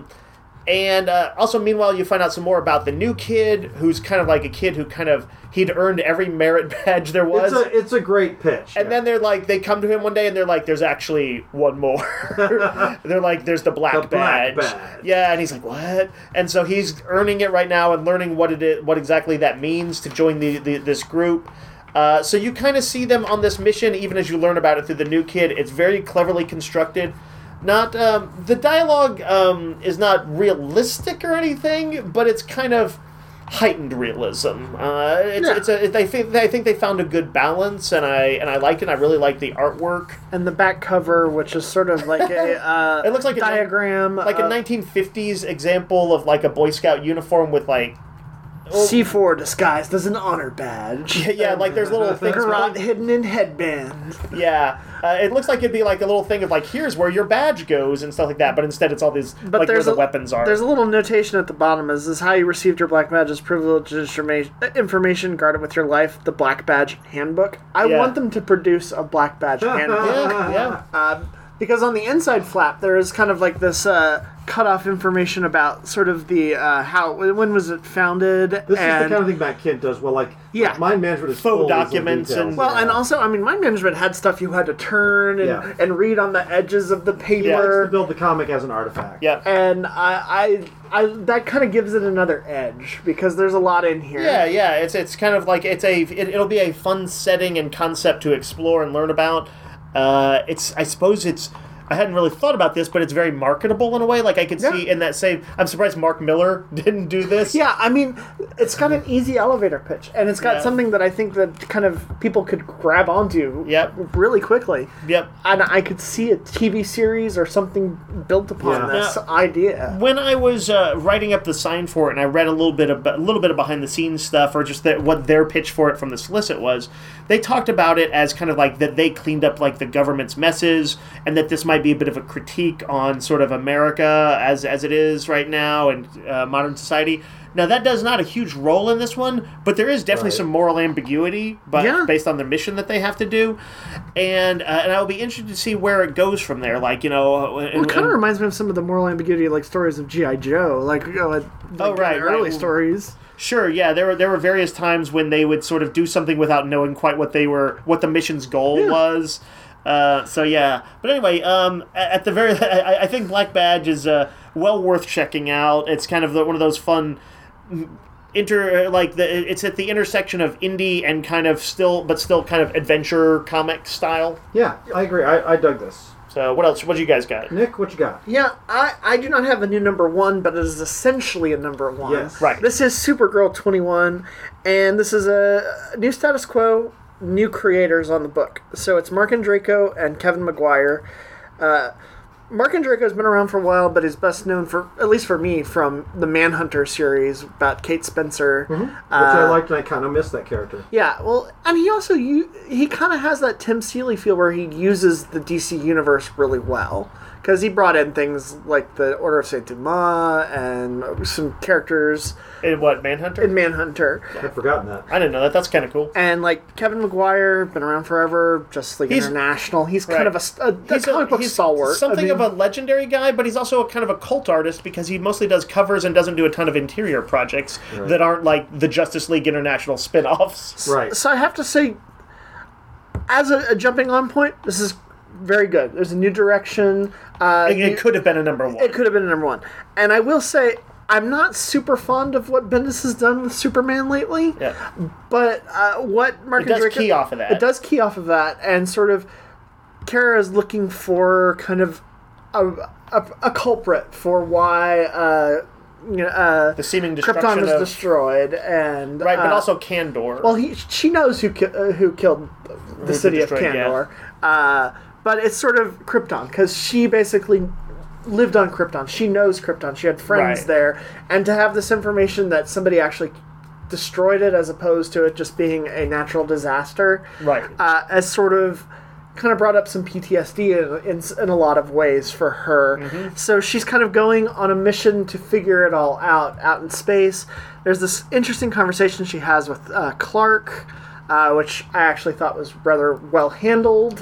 And also, meanwhile, you find out some more about the new kid, who's kind of like a kid who he'd earned every merit badge there was. It's a great pitch. And then they come to him one day and they're like, there's actually one more. They're like, there's the black badge. Yeah, and he's like, what? And so he's earning it right now and learning what exactly that means to join this group. So you kind of see them on this mission, even as you learn about it through the new kid. It's very cleverly constructed. Not the dialogue is not realistic or anything, but it's kind of heightened realism. I think they found a good balance, and I liked it. I really liked the artwork and the back cover, which is sort of like a it looks like diagram, like a 1950s example of like a Boy Scout uniform with like. C4 disguised as an honor badge. Yeah, like there's little things hidden in headband. Yeah, it looks like it'd be like a little thing of like, here's where your badge goes and stuff like that. But instead, it's all these where the weapons are. There's a little notation at the bottom. This is how you received your black badge as privileged information guarded with your life. The Black Badge Handbook. I want them to produce a Black Badge handbook. Yeah. Because on the inside flap, there is kind of like this cut-off information about sort of the when was it founded. This is the kind of thing Matt Kint does. Well, like mind management is faux full of documents details. and and also, I mean, mind management had stuff you had to turn and read on the edges of the paper. To build the comic as an artifact. Yeah. And I that kind of gives it another edge because there's a lot in here. Yeah. It's kind of like it'll be a fun setting and concept to explore and learn about. I hadn't really thought about this, but it's very marketable in a way. Like I could see in that same. I'm surprised Mark Miller didn't do this. Yeah, I mean, it's got an easy elevator pitch, and it's got something that I think that kind of people could grab onto. Really quickly. Yep. And I could see a TV series or something built upon this idea. When I was writing up the sign for it, and I read a little bit of behind the scenes stuff, or just what their pitch for it from the solicit was, they talked about it as kind of like that they cleaned up like the government's messes, and that this might be a bit of a critique on sort of America as it is right now and modern society. Now, that does not a huge role in this one, but there is definitely some moral ambiguity based on the mission that they have to do. And I will be interested to see where it goes from there. Like, it kind of reminds me of some of the moral ambiguity, like stories of G.I. Joe, early stories. Sure, yeah. There were various times when they would sort of do something without knowing quite what the mission's goal was. But anyway, at the very, I think Black Badge is well worth checking out. It's kind of one of those fun it's at the intersection of indie and kind of still kind of adventure comic style. Yeah, I agree. I dug this. So what else? What do you guys got? Nick, what you got? Yeah, I do not have a new number one, but it is essentially a number one. Yes. Right. This is Supergirl 21, and this is a new status quo, new creators on the book. So it's Mark Andreyko and Kevin Maguire. Mark Andreyko's been around for a while, but he's best known for, at least for me, from the Manhunter series about Kate Spencer. Which I liked, and I kind of missed that character. Yeah, well, and he also, he kind of has that Tim Seeley feel where he uses the DC universe really well. Because he brought in things like the Order of Saint Dumas and some characters. In what, Manhunter? In Manhunter. I'd forgotten that. I didn't know that. That's kind of cool. And like Kevin Maguire, been around forever, Justice League International. He's kind of a comic book stalwart. Something of a legendary guy, but he's also kind of a cult artist because he mostly does covers and doesn't do a ton of interior projects that aren't like the Justice League International spin-offs. Right. So I have to say, as a jumping on point, this is very good. There's a new direction. It could have been a number one. It could have been a number one. And I will say, I'm not super fond of what Bendis has done with Superman lately. Yeah. But what Mark Andreyko... It does key off of that. It does key off of that. And sort of, Kara is looking for kind of a culprit for why... the seeming destruction Krypton was destroyed, and right, but also Kandor. Well, she knows who killed the city of Kandor, but it's sort of Krypton because she basically lived on Krypton. She knows Krypton. She had friends there, and to have this information that somebody actually destroyed it as opposed to it just being a natural disaster, as sort of kind of brought up some PTSD in a lot of ways for her. So she's kind of going on a mission to figure it all out in space. There's this interesting conversation she has with Clark, which I actually thought was rather well handled.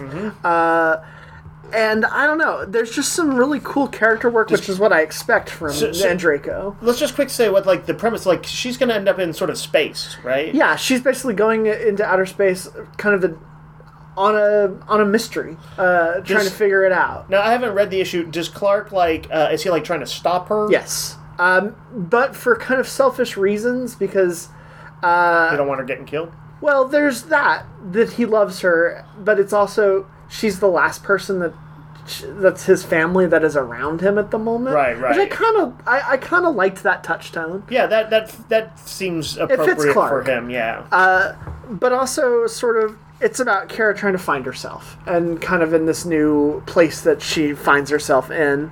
And I don't know, there's just some really cool character work, which is what I expect from Andreyko. Let's just quick say what the premise, she's going to end up in sort of space, right? Yeah, she's basically going into outer space, kind of on a mystery, trying to figure it out. Now, I haven't read the issue. Does Clark, is he, trying to stop her? Yes. But for kind of selfish reasons, because... you don't want her getting killed? Well, there's that he loves her, but it's also... She's the last person that's his family that is around him at the moment. Right. Which I kind of liked that touchstone. Yeah, that seems appropriate for him, yeah. But also sort of, it's about Kara trying to find herself and kind of in this new place that she finds herself in.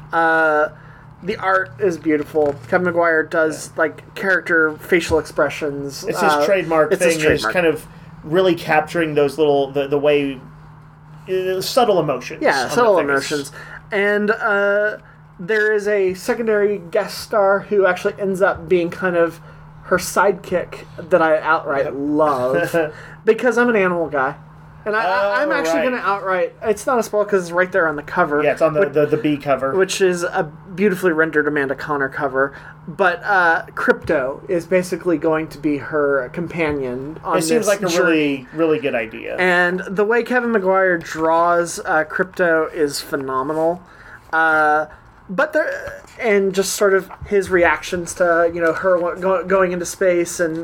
The art is beautiful. Kevin Maguire does character facial expressions. It's his trademark thing. Is kind of really capturing those little the way subtle emotions. Yeah, subtle emotions. And there is a secondary guest star who actually ends up being kind of her sidekick that I outright love because I'm an animal guy. And I'm actually going to outright... It's not a spoil because it's right there on the cover. Yeah, it's on the B cover. Which is a beautifully rendered Amanda Connor cover. But Crypto is basically going to be her companion on this seems like a journey. really good idea. And the way Kevin Maguire draws Crypto is phenomenal. But and just sort of his reactions to, her going into space and,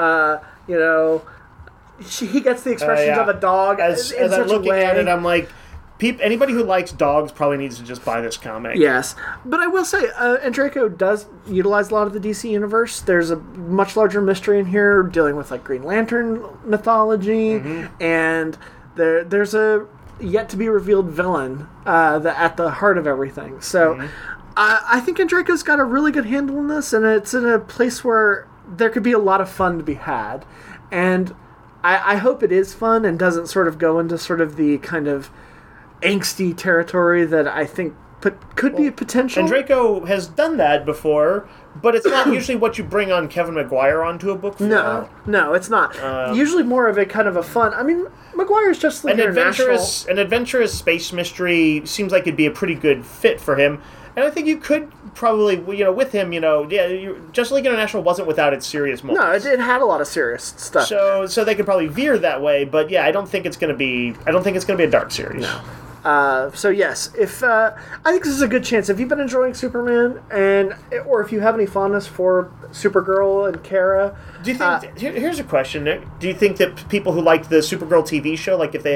he gets the expressions of a dog as I'm looking at it, I'm like, anybody who likes dogs probably needs to just buy this comic. Yes. But I will say, Andreyko does utilize a lot of the DC universe. There's a much larger mystery in here dealing with like Green Lantern mythology, and there's a yet-to-be-revealed villain at the heart of everything. So I think Andreyko's got a really good handle on this, and it's in a place where there could be a lot of fun to be had. And I hope it is fun and doesn't sort of go into sort of the kind of angsty territory that I think could be a potential. Andreyko has done that before, but it's not usually what you bring on Kevin Maguire onto a book for. No, it's not. Usually more of a kind of a fun... I mean, Maguire's just like an adventurous space mystery seems like it'd be a pretty good fit for him. And I think you could probably, with him, Justice League International wasn't without its serious moments. No, it had a lot of serious stuff. So they could probably veer that way, but yeah, I don't think it's going to be a dark series. No. So yes, I think this is a good chance. If you've been enjoying Superman, or if you have any fondness for Supergirl and Kara, do you think? Here's a question, Nick. Do you think that people who liked the Supergirl TV show, like if they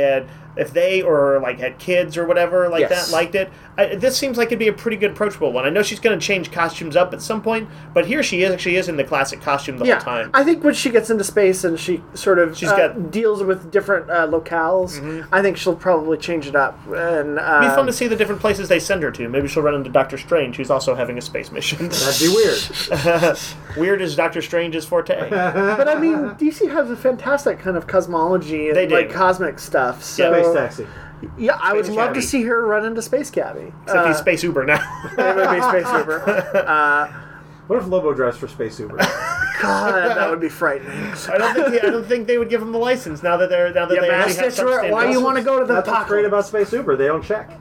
had kids or whatever like that, liked it? This seems like it'd be a pretty good approachable one. I know she's going to change costumes up at some point, but here she is in the classic costume the whole time. I think when she gets into space and she sort of deals with different locales, I think she'll probably change it up. And it'd be fun to see the different places they send her to. Maybe she'll run into Doctor Strange, who's also having a space mission. That'd be weird. Weird is Doctor Strange's forte. But I mean, DC has a fantastic kind of cosmology and like cosmic stuff. So Space Taxi. Yeah, I would love to see her run into Space Cabby. Except he's Space Uber now. It would be Space Uber. What if Lobo drives for Space Uber? God, that would be frightening. I don't think they would give him the license now that they actually have some Why do you want to go to the That's what's great about Space Uber. They don't check.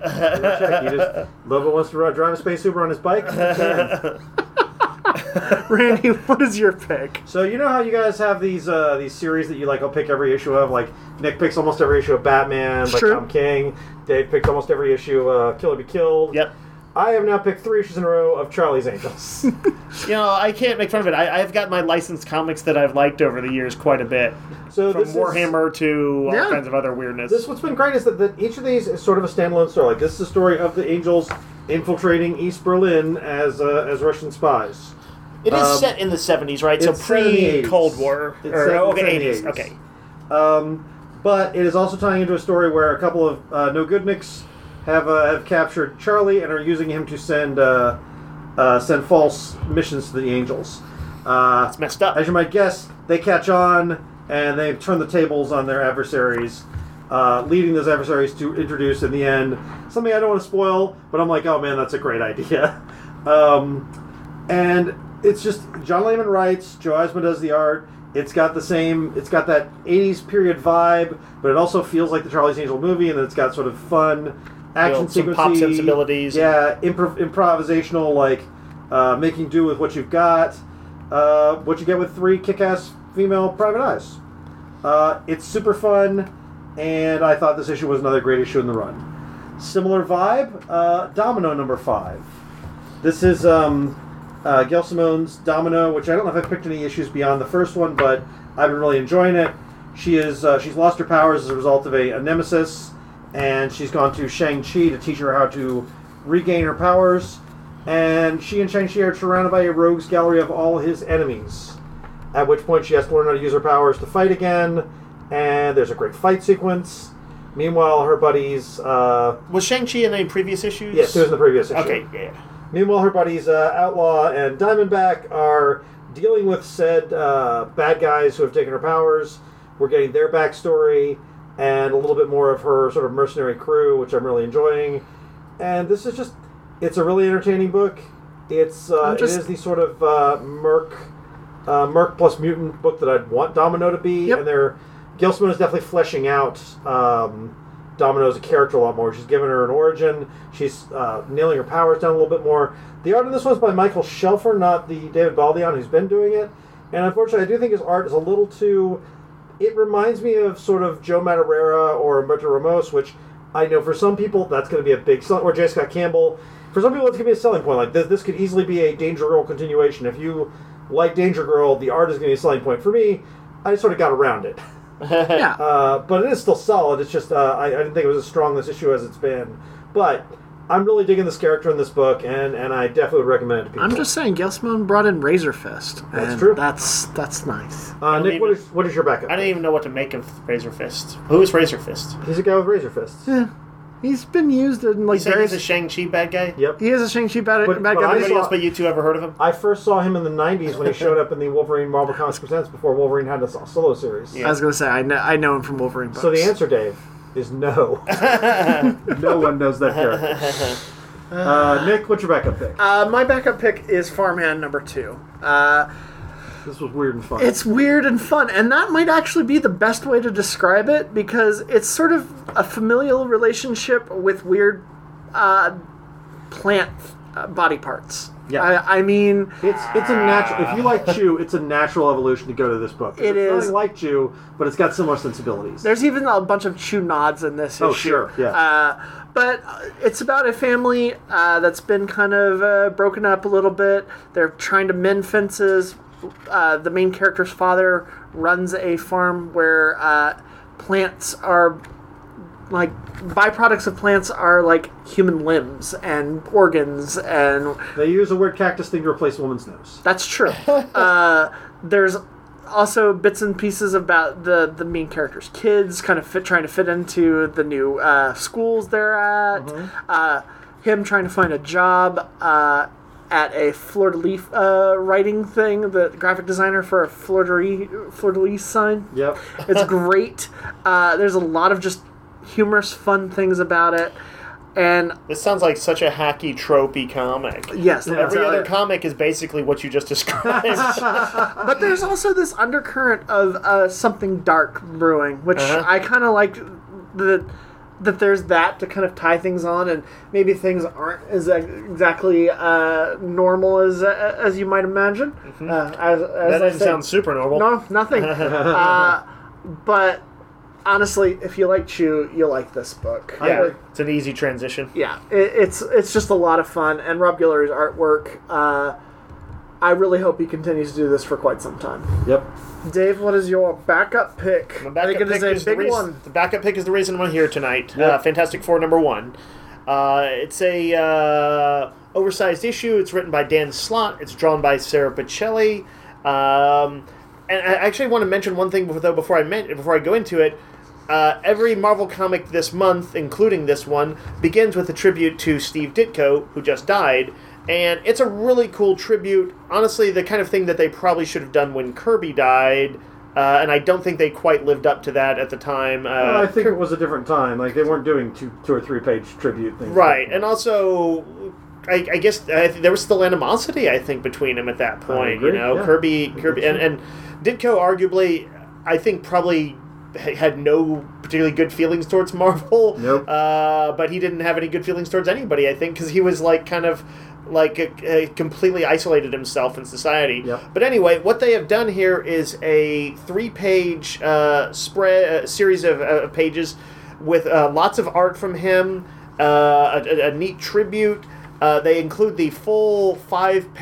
Lobo wants to drive a Space Uber on his bike. Randy, what is your pick? So you know how you guys have these series that you like? I'll pick every issue of. Like Nick picks almost every issue of Batman. Like Tom King. Dave picked almost every issue of Kill or Be Killed. Yep. I have now picked 3 issues in a row of Charlie's Angels. I can't make fun of it. I've got my licensed comics that I've liked over the years quite a bit. So from Warhammer to all kinds of other weirdness. What's been great is that each of these is sort of a standalone story. Like this is a story of the Angels infiltrating East Berlin as Russian spies. It is set in the 70s, right? So pre-Cold War. It's 80s. Okay. But it is also tying into a story where a couple of no-goodniks have captured Charlie and are using him to send false missions to the Angels. It's messed up. As you might guess, they catch on and they turn the tables on their adversaries, leading those adversaries to introduce in the end something I don't want to spoil, but I'm like, oh man, that's a great idea. And it's just John Layman writes, Joe Eisman does the art. It's got that 80s period vibe, but it also feels like the Charlie's Angel movie, and then it's got sort of fun action sequences, pop sensibilities. Yeah, improvisational, like making do with what you've got. What you get with 3 kick-ass female private eyes. It's super fun, and I thought this issue was another great issue in the run. Similar vibe, Domino number 5. This is Gail Simone's Domino, which I don't know if I've picked any issues beyond the first one, but I've been really enjoying it. She's lost her powers as a result of a nemesis, and she's gone to Shang-Chi to teach her how to regain her powers. And she and Shang-Chi are surrounded by a rogues gallery of all his enemies. At which point she has to learn how to use her powers to fight again, and there's a great fight sequence. Meanwhile, her buddies... was Shang-Chi in any previous issues? Yes, he was in the previous issue. Okay, yeah. Meanwhile, her buddies Outlaw and Diamondback are dealing with said bad guys who have taken her powers. We're getting their backstory and a little bit more of her sort of mercenary crew, which I'm really enjoying. And this is just... It's a really entertaining book. It is the sort of Merc plus mutant book that I'd want Domino to be. Yep. And they're Gail Simone is definitely fleshing out Domino as a character a lot more. She's given her an origin. She's nailing her powers down a little bit more. The art in this one's by Michael Shelfer, not the David Baldeon who's been doing it. And unfortunately, I do think his art is a little too... It reminds me of sort of Joe Madureira or Humberto Ramos, which I know for some people that's going to be a big selling... Or J. Scott Campbell. For some people, it's going to be a selling point. Like this could easily be a Danger Girl continuation. If you like Danger Girl, the art is going to be a selling point. For me, I sort of got around it. Yeah. But it is still solid. It's just I didn't think it was as strong this issue as it's been. But I'm really digging this character in this book, and I definitely would recommend it to people. I'm just saying, Gail Simone brought in Razor Fist. That's true. That's nice. Nick, what is your backup? I don't even know what to make of Razor Fist. Who is Razor Fist? He's a guy with razor fists. Yeah. He's been used in like He's a Shang-Chi bad guy? Yep. He is a Shang-Chi bad guy. Anybody else but you two ever heard of him? I first saw him in the 90s when he showed up in the Wolverine Marvel Comics Presents before Wolverine had a solo series. I was going to say, I know him from Wolverine books. So the answer, Dave, is no. No one knows that character. Nick, what's your backup pick? My backup pick is Farmhand number 2. This was weird and fun. It's weird and fun, and that might actually be the best way to describe it, because it's sort of a familial relationship with weird plant body parts. Yeah. I mean... It's a natural... If you like Chew, it's a natural evolution to go to this book. It is. It's nothing like Chew, but it's got similar sensibilities. There's even a bunch of Chew nods in this issue. Oh, sure, yeah. But it's about a family that's been kind of broken up a little bit. They're trying to mend fences. The main character's father runs a farm where plants are... like byproducts of plants are like human limbs and organs, and they use a weird cactus thing to replace a woman's nose. That's true. There's also bits and pieces about the main character's kids kind of trying to fit into the new schools they're at. Mm-hmm. Him trying to find a job at a fleur-de-lis writing thing, the graphic designer for a fleur-de-lis sign. Yep. It's great. There's a lot of just humorous, fun things about it, and this sounds like such a hacky, tropey comic. Yes, every other comic is basically what you just described. But there's also this undercurrent of something dark brewing, which I kind of like. That there's that to kind of tie things on, and maybe things aren't as exactly normal as you might imagine. Mm-hmm. That doesn't sound super normal. No, nothing. But honestly, if you like Chew, you'll like this book. Yeah, it's an easy transition. Yeah, it's just a lot of fun, and Rob Guillory's artwork. I really hope he continues to do this for quite some time. Yep. Dave, what is your backup pick? My backup pick is the backup pick is the reason I'm here tonight. Yep. Fantastic Four #1. It's a oversized issue. It's written by Dan Slott. It's drawn by Sarah Pichelli. And I actually want to mention one thing before I go into it. Every Marvel comic this month, including this one, begins with a tribute to Steve Ditko, who just died. And it's a really cool tribute. Honestly, the kind of thing that they probably should have done when Kirby died. And I don't think they quite lived up to that at the time. I think it was a different time. Like, they weren't doing two or three page tribute things. Right. And also, I guess there was still animosity, I think, between them at that point. You know, yeah. Kirby and Ditko arguably, I think, probably had no particularly good feelings towards Marvel. Nope. But he didn't have any good feelings towards anybody, I think, because he was like kind of completely isolated himself in society. Yep. But anyway, what they have done here is a 3-page series of pages with lots of art from him, a neat tribute. They include the full 5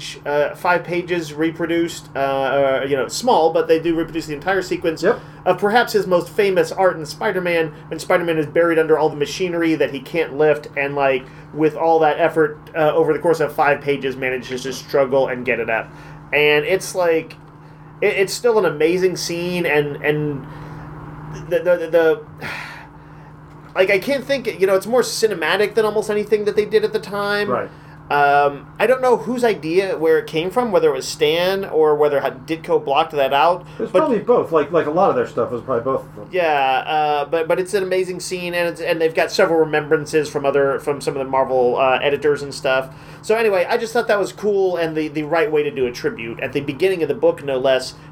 pages reproduced, small, but they do reproduce the entire sequence of perhaps his most famous art in Spider-Man, when Spider-Man is buried under all the machinery that he can't lift, and with all that effort over the course of 5 pages manages to struggle and get it up. And it's it's still an amazing scene, and the I can't think, it's more cinematic than almost anything that they did at the time. Right. I don't know whose idea, where it came from, whether it was Stan or whether Ditko blocked that out. It was probably both. Like a lot of their stuff was probably both of them. Yeah, but it's an amazing scene, and they've got several remembrances from some of the Marvel editors and stuff. So anyway, I just thought that was cool and the right way to do a tribute at the beginning of the book, no less,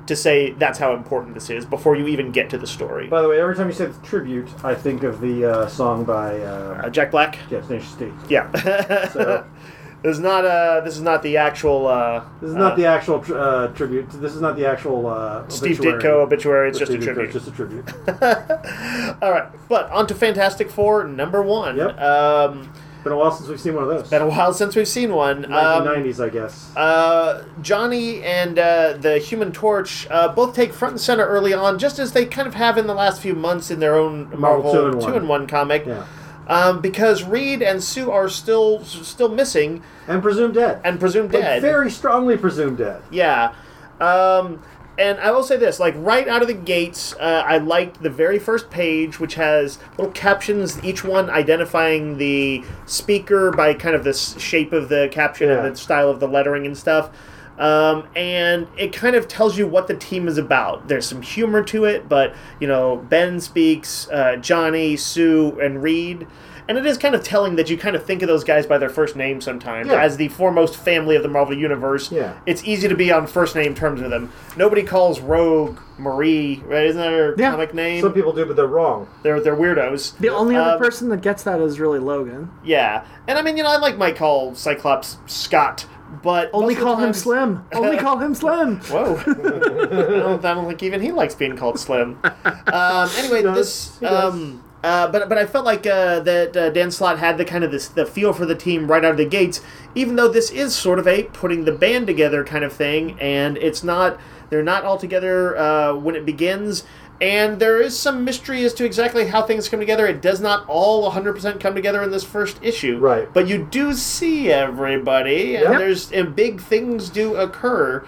to say that's how important this is before you even get to the story. By the way, every time you say the tribute, I think of the song by Jack Black. Yeah, Tenacious D. Yeah. So this is not the actual. this is not the actual tribute. This is not the actual Steve obituary. Ditko obituary. It's just a Steve Ditko, tribute. Just a tribute. All right, but on to Fantastic Four #1. Yep. Been a while since we've seen one of those. Been a while since we've seen one. 1990s, I guess. Johnny and the Human Torch both take front and center early on, just as they kind of have in the last few months in their own Marvel 2-in-1 comic. Yeah. Because Reed and Sue are still missing. And presumed dead. Dead. Very strongly presumed dead. Yeah. And I will say this, like, right out of the gates, I liked the very first page, which has little captions, each one identifying the speaker by kind of the shape of the caption and the style of the lettering and stuff. And it kind of tells you what the team is about. There's some humor to it, but, Ben speaks, Johnny, Sue, and Reed. And it is kind of telling that you kind of think of those guys by their first name sometimes. Yeah. As the foremost family of the Marvel Universe, it's easy to be on first name terms with them. Nobody calls Rogue Marie, right? Isn't that her comic name? Some people do, but they're wrong. They're weirdos. The only other person that gets that is really Logan. Yeah. And I mean, I might call Cyclops Scott, but only call him Slim. Only call him Slim. Whoa! I don't think even he likes being called Slim. Anyway, but I felt like that Dan Slott had the kind of the feel for the team right out of the gates, even though this is sort of a putting the band together kind of thing, and they're not all together when it begins. And there is some mystery as to exactly how things come together. It does not all 100% come together in this first issue. Right. But you do see everybody, and big things do occur.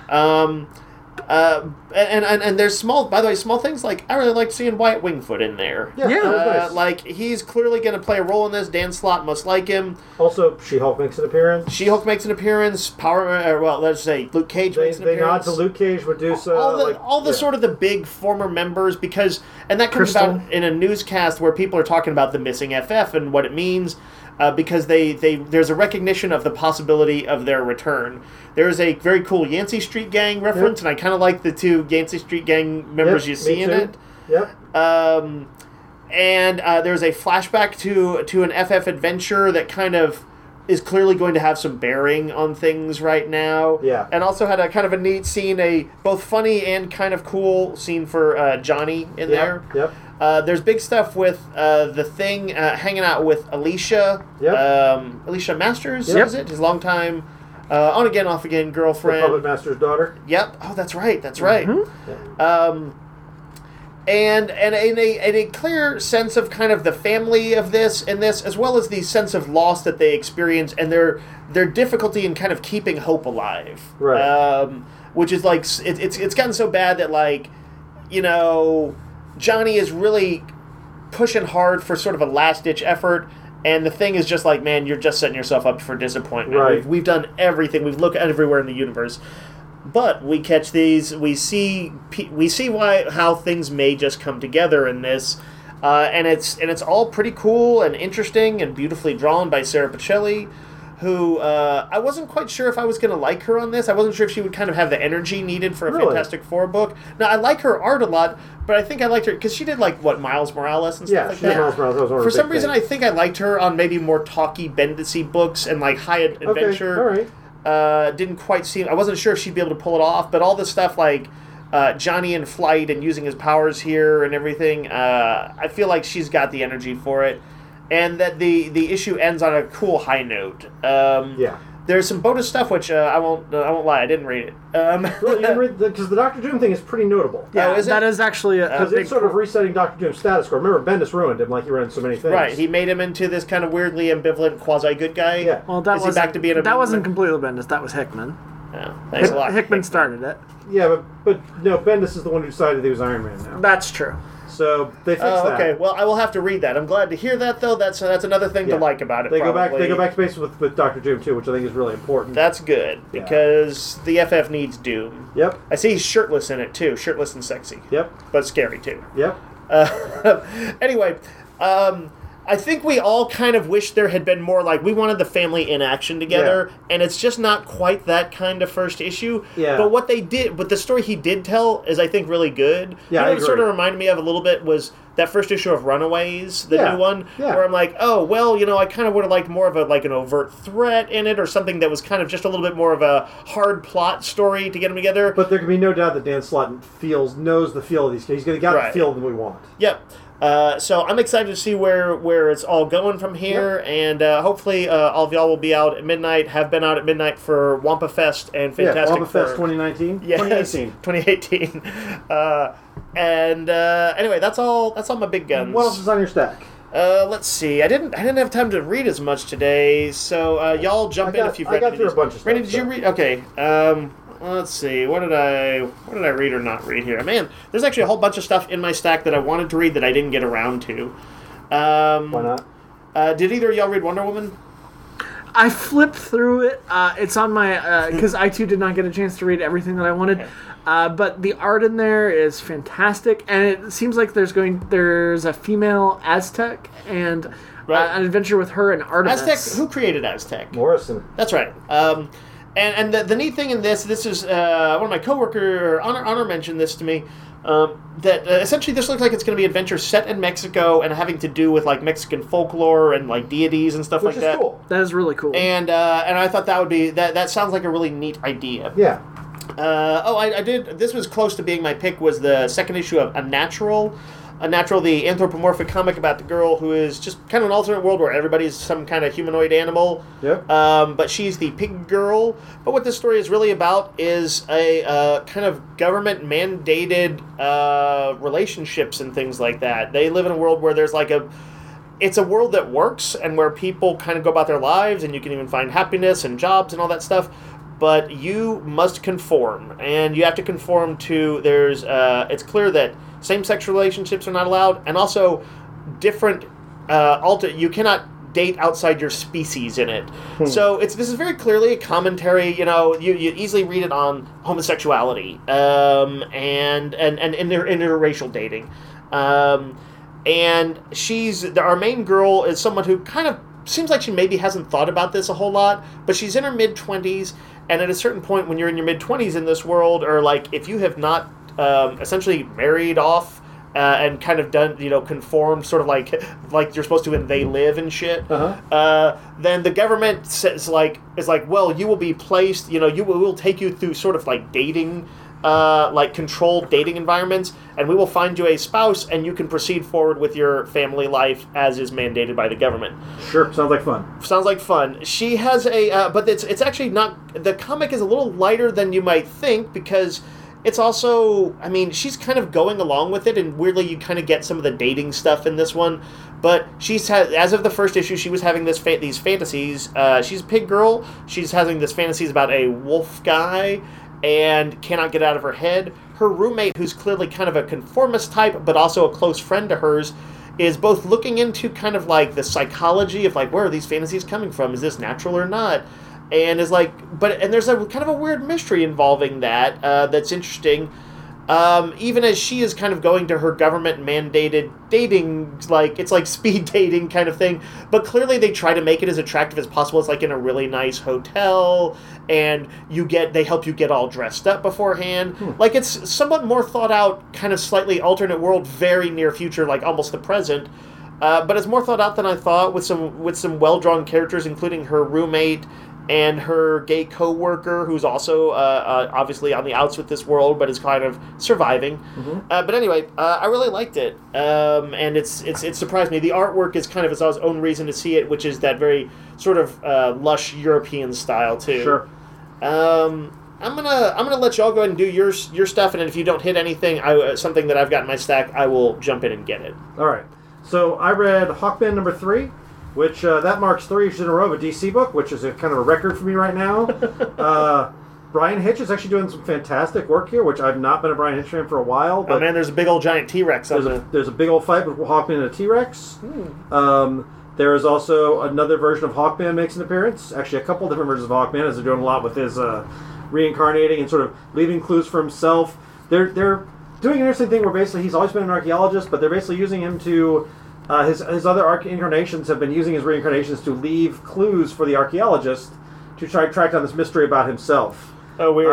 And there's small things like I really like seeing Wyatt Wingfoot in there. Yeah, that was nice. Like he's clearly going to play a role in this. Dan Slott must like him. Also, She-Hulk makes an appearance. Let's say Luke Cage makes an appearance. They nod to Luke Cage, Medusa. All the sort of the big former members and that comes about in a newscast where people are talking about the missing FF and what it means. Because there's a recognition of the possibility of their return. There is a very cool Yancey Street Gang reference, and I kind of like the two Yancey Street Gang members you see in it. Yep. And there's a flashback to an FF adventure that kind of is clearly going to have some bearing on things right now. Yeah. And also had a kind of a neat scene, a both funny and kind of cool scene for Johnny in there. Yep. There's big stuff with the Thing hanging out with Alicia. Alicia Masters, is it? His longtime on again, off again girlfriend. The Puppet Master's daughter. Yep. Oh, that's right. Mm-hmm. Yeah. And a clear sense of kind of the family of this, as well as the sense of loss that they experience and their difficulty in kind of keeping hope alive. Right. Which is like it's gotten so bad that Johnny is really pushing hard for sort of a last-ditch effort, and the Thing is just like, man, you're just setting yourself up for disappointment. Right. We've done everything. We've looked everywhere in the universe. But we catch these, we see how things may just come together in this, and it's all pretty cool and interesting and beautifully drawn by Sarah Pichelli, who I wasn't quite sure if I was going to like her on this. I wasn't sure if she would kind of have the energy needed for a Fantastic Four book. Now, I like her art a lot, but I think I liked her because she did Miles Morales and stuff like that. Miles Morales. That was one of for her some big reason, things. I think I liked her on maybe more talky, Bendis-y books and high adventure. Okay, all right. Didn't quite seem... I wasn't sure if she'd be able to pull it off, but all this stuff like Johnny in flight and using his powers here and everything, I feel like she's got the energy for it. And that the issue ends on a cool high note. There's some bonus stuff which I won't lie, I didn't read it. Really, you didn't read because the Doctor Doom thing is pretty notable. Yeah, that is actually a because big it's sort of resetting Doctor Doom's status quo. Remember, Bendis ruined him like he ruined so many things. Right, he made him into this kind of weirdly ambivalent quasi-good guy. Yeah. Well, that wasn't back to being that wasn't completely Bendis. That was Hickman. Oh, thanks a lot. Hickman started it. Yeah, but no, Bendis is the one who decided he was Iron Man now. That's true. So they fixed that. Okay, well, I will have to read that. I'm glad to hear that, though. That's another thing to like about it. They go back to base with Doctor Doom too, which I think is really important. That's good because the FF needs Doom. Yep. I see he's shirtless in it too, shirtless and sexy. Yep. But scary too. Yep. Anyway, I think we all kind of wish there had been more, like, we wanted the family in action together, and it's just not quite that kind of first issue. Yeah. But the story he did tell is, I think, really good. Yeah, I what agree. it sort of reminded me of a little bit was that first issue of Runaways, the new one, Yeah. where I'm like, oh, well, I kind of would have liked more of an overt threat in it, or something that was kind of just a little bit more of a hard plot story to get them together. But there can be no doubt that Dan Slott knows the feel of these. He's going to get the feel that we want. Yep. So I'm excited to see where it's all going from here, and hopefully all of y'all will be out at midnight, have been out at midnight for Wampa Fest and Fantastic Wampa Fest 2019? Yes, 2018. 2018. Anyway, that's all my big guns. What else is on your stack? Let's see. I didn't have time to read as much today, so y'all jump in if you've read I got through a bunch of stuff. Randy, did you read? Okay. Let's see. What did I read or not read here? Man, there's actually a whole bunch of stuff in my stack that I wanted to read that I didn't get around to. Why not? Did either of y'all read Wonder Woman? I flipped through it. It's on my because I too did not get a chance to read everything that I wanted. Okay. But the art in there is fantastic, and it seems like there's a female Aztec and an adventure with her and Artemis. Aztec. Who created Aztec? Morrison. That's right. And the neat thing in this is one of my coworker Honor mentioned this to me. That essentially this looks like it's going to be adventure set in Mexico and having to do with like Mexican folklore and like deities and stuff Which like that. is cool. That is really cool. And I thought that would be that sounds like a really neat idea. Yeah. I did. This was close to being my pick. Was the second issue of Unnatural, the anthropomorphic comic about the girl who is just kind of an alternate world where everybody's some kind of humanoid animal. Yep. But she's the pig girl. But what this story is really about is a kind of government mandated relationships and things like that. They live in a world where there's it's a world that works and where people kind of go about their lives and you can even find happiness and jobs and all that stuff. But you must conform, and you have to conform to. It's clear that same-sex relationships are not allowed, and also different. You cannot date outside your species in it. So this is very clearly a commentary. You easily read it on homosexuality and interracial dating. And our main girl is someone who kind of seems like she maybe hasn't thought about this a whole lot, but she's in her mid-20s. And at a certain point, when you're in your mid-20s in this world, or like if you have not essentially married off and kind of done, conformed, sort of like you're supposed to in They Live and shit, then the government is like, well, you will be placed, we'll take you through sort of like dating, like controlled dating environments, and we will find you a spouse, and you can proceed forward with your family life as is mandated by the government. Sure, sounds like fun. Sounds like fun. She has but it's actually not. The comic is a little lighter than you might think because it's also. I mean, she's kind of going along with it, and weirdly, you kind of get some of the dating stuff in this one. But as of the first issue, she was having these fantasies. She's a pig girl. She's having these fantasies about a wolf guy. And cannot get out of her head. Her roommate, who's clearly kind of a conformist type, but also a close friend to hers, is both looking into kind of like the psychology of like, where are these fantasies coming from? Is this natural or not? And is like, and there's a kind of a weird mystery involving that that's interesting. Even as she is kind of going to her government-mandated dating, it's like speed dating kind of thing, but clearly they try to make it as attractive as possible. It's like in a really nice hotel, and they help you get all dressed up beforehand. Like it's somewhat more thought out, kind of slightly alternate world, very near future, like almost the present. But it's more thought out than I thought, with some well-drawn characters, including her roommate and her gay co-worker, who's also obviously on the outs with this world, but is kind of surviving. But anyway, I really liked it, and it surprised me. The artwork is kind of its own reason to see it, which is that very sort of lush European style too. Sure. I'm gonna let y'all go ahead and do your stuff, and if you don't hit anything, something that I've got in my stack, I will jump in and get it. All right. So I read Hawkman #3. Which, that marks 3 issues in a row of a DC book, which is a kind of a record for me right now. Brian Hitch is actually doing some fantastic work here, which I've not been a Brian Hitch fan for a while. But man, there's a big old giant T-Rex on there's a big old fight with Hawkman and a T-Rex. There is also another version of Hawkman makes an appearance. Actually, a couple different versions of Hawkman, as they're doing a lot with his reincarnating and sort of leaving clues for himself. They're doing an interesting thing where basically he's always been an archaeologist, but they're basically using him to his other incarnations have been using his reincarnations to leave clues for the archaeologist to try to track down this mystery about himself. Oh, weird.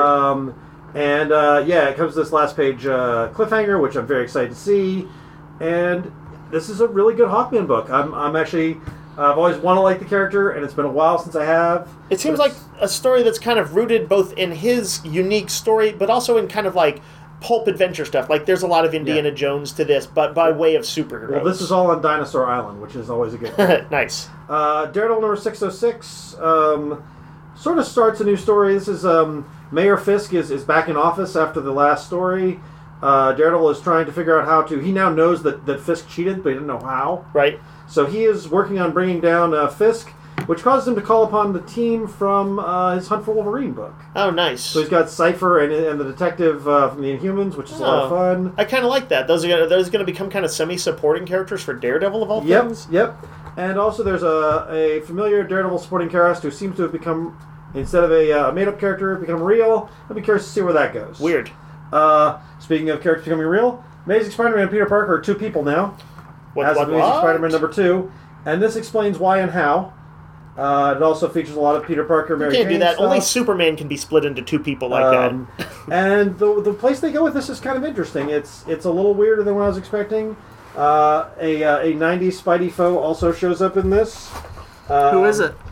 It comes to this last page cliffhanger, which I'm very excited to see. And this is a really good Hawkman book. I'm actually... I've always wanted to like the character, and it's been a while since I have. It seems like a story that's kind of rooted both in his unique story, but also in kind of like pulp adventure stuff. Like, there's a lot of Indiana Jones to this, but by way of superheroes. Well, this is all on Dinosaur Island, which is always a good thing. Nice. Daredevil number 606 sort of starts a new story. This is Mayor Fisk is back in office after the last story. Daredevil is trying to figure out how to... He now knows that Fisk cheated, but he didn't know how. Right. So he is working on bringing down Fisk, which causes him to call upon the team from his Hunt for Wolverine book. Oh, nice. So he's got Cypher and the detective from the Inhumans, which is a lot of fun. I kind of like that. Those are going to become kind of semi-supporting characters for Daredevil of all things. Yep. And also there's a familiar Daredevil supporting cast who seems to have become, instead of a made-up character, become real. I'll be curious to see where that goes. Weird. Speaking of characters becoming real, Amazing Spider-Man and Peter Parker are two people now. As Amazing Spider-Man number 2. And this explains why and how. It also features a lot of Peter Parker, Mary Jane You can't do that. stuff. Only Superman can be split into two people like that. And the place they go with this is kind of interesting. It's a little weirder than what I was expecting. A 90s Spidey foe also shows up in this. Who is it?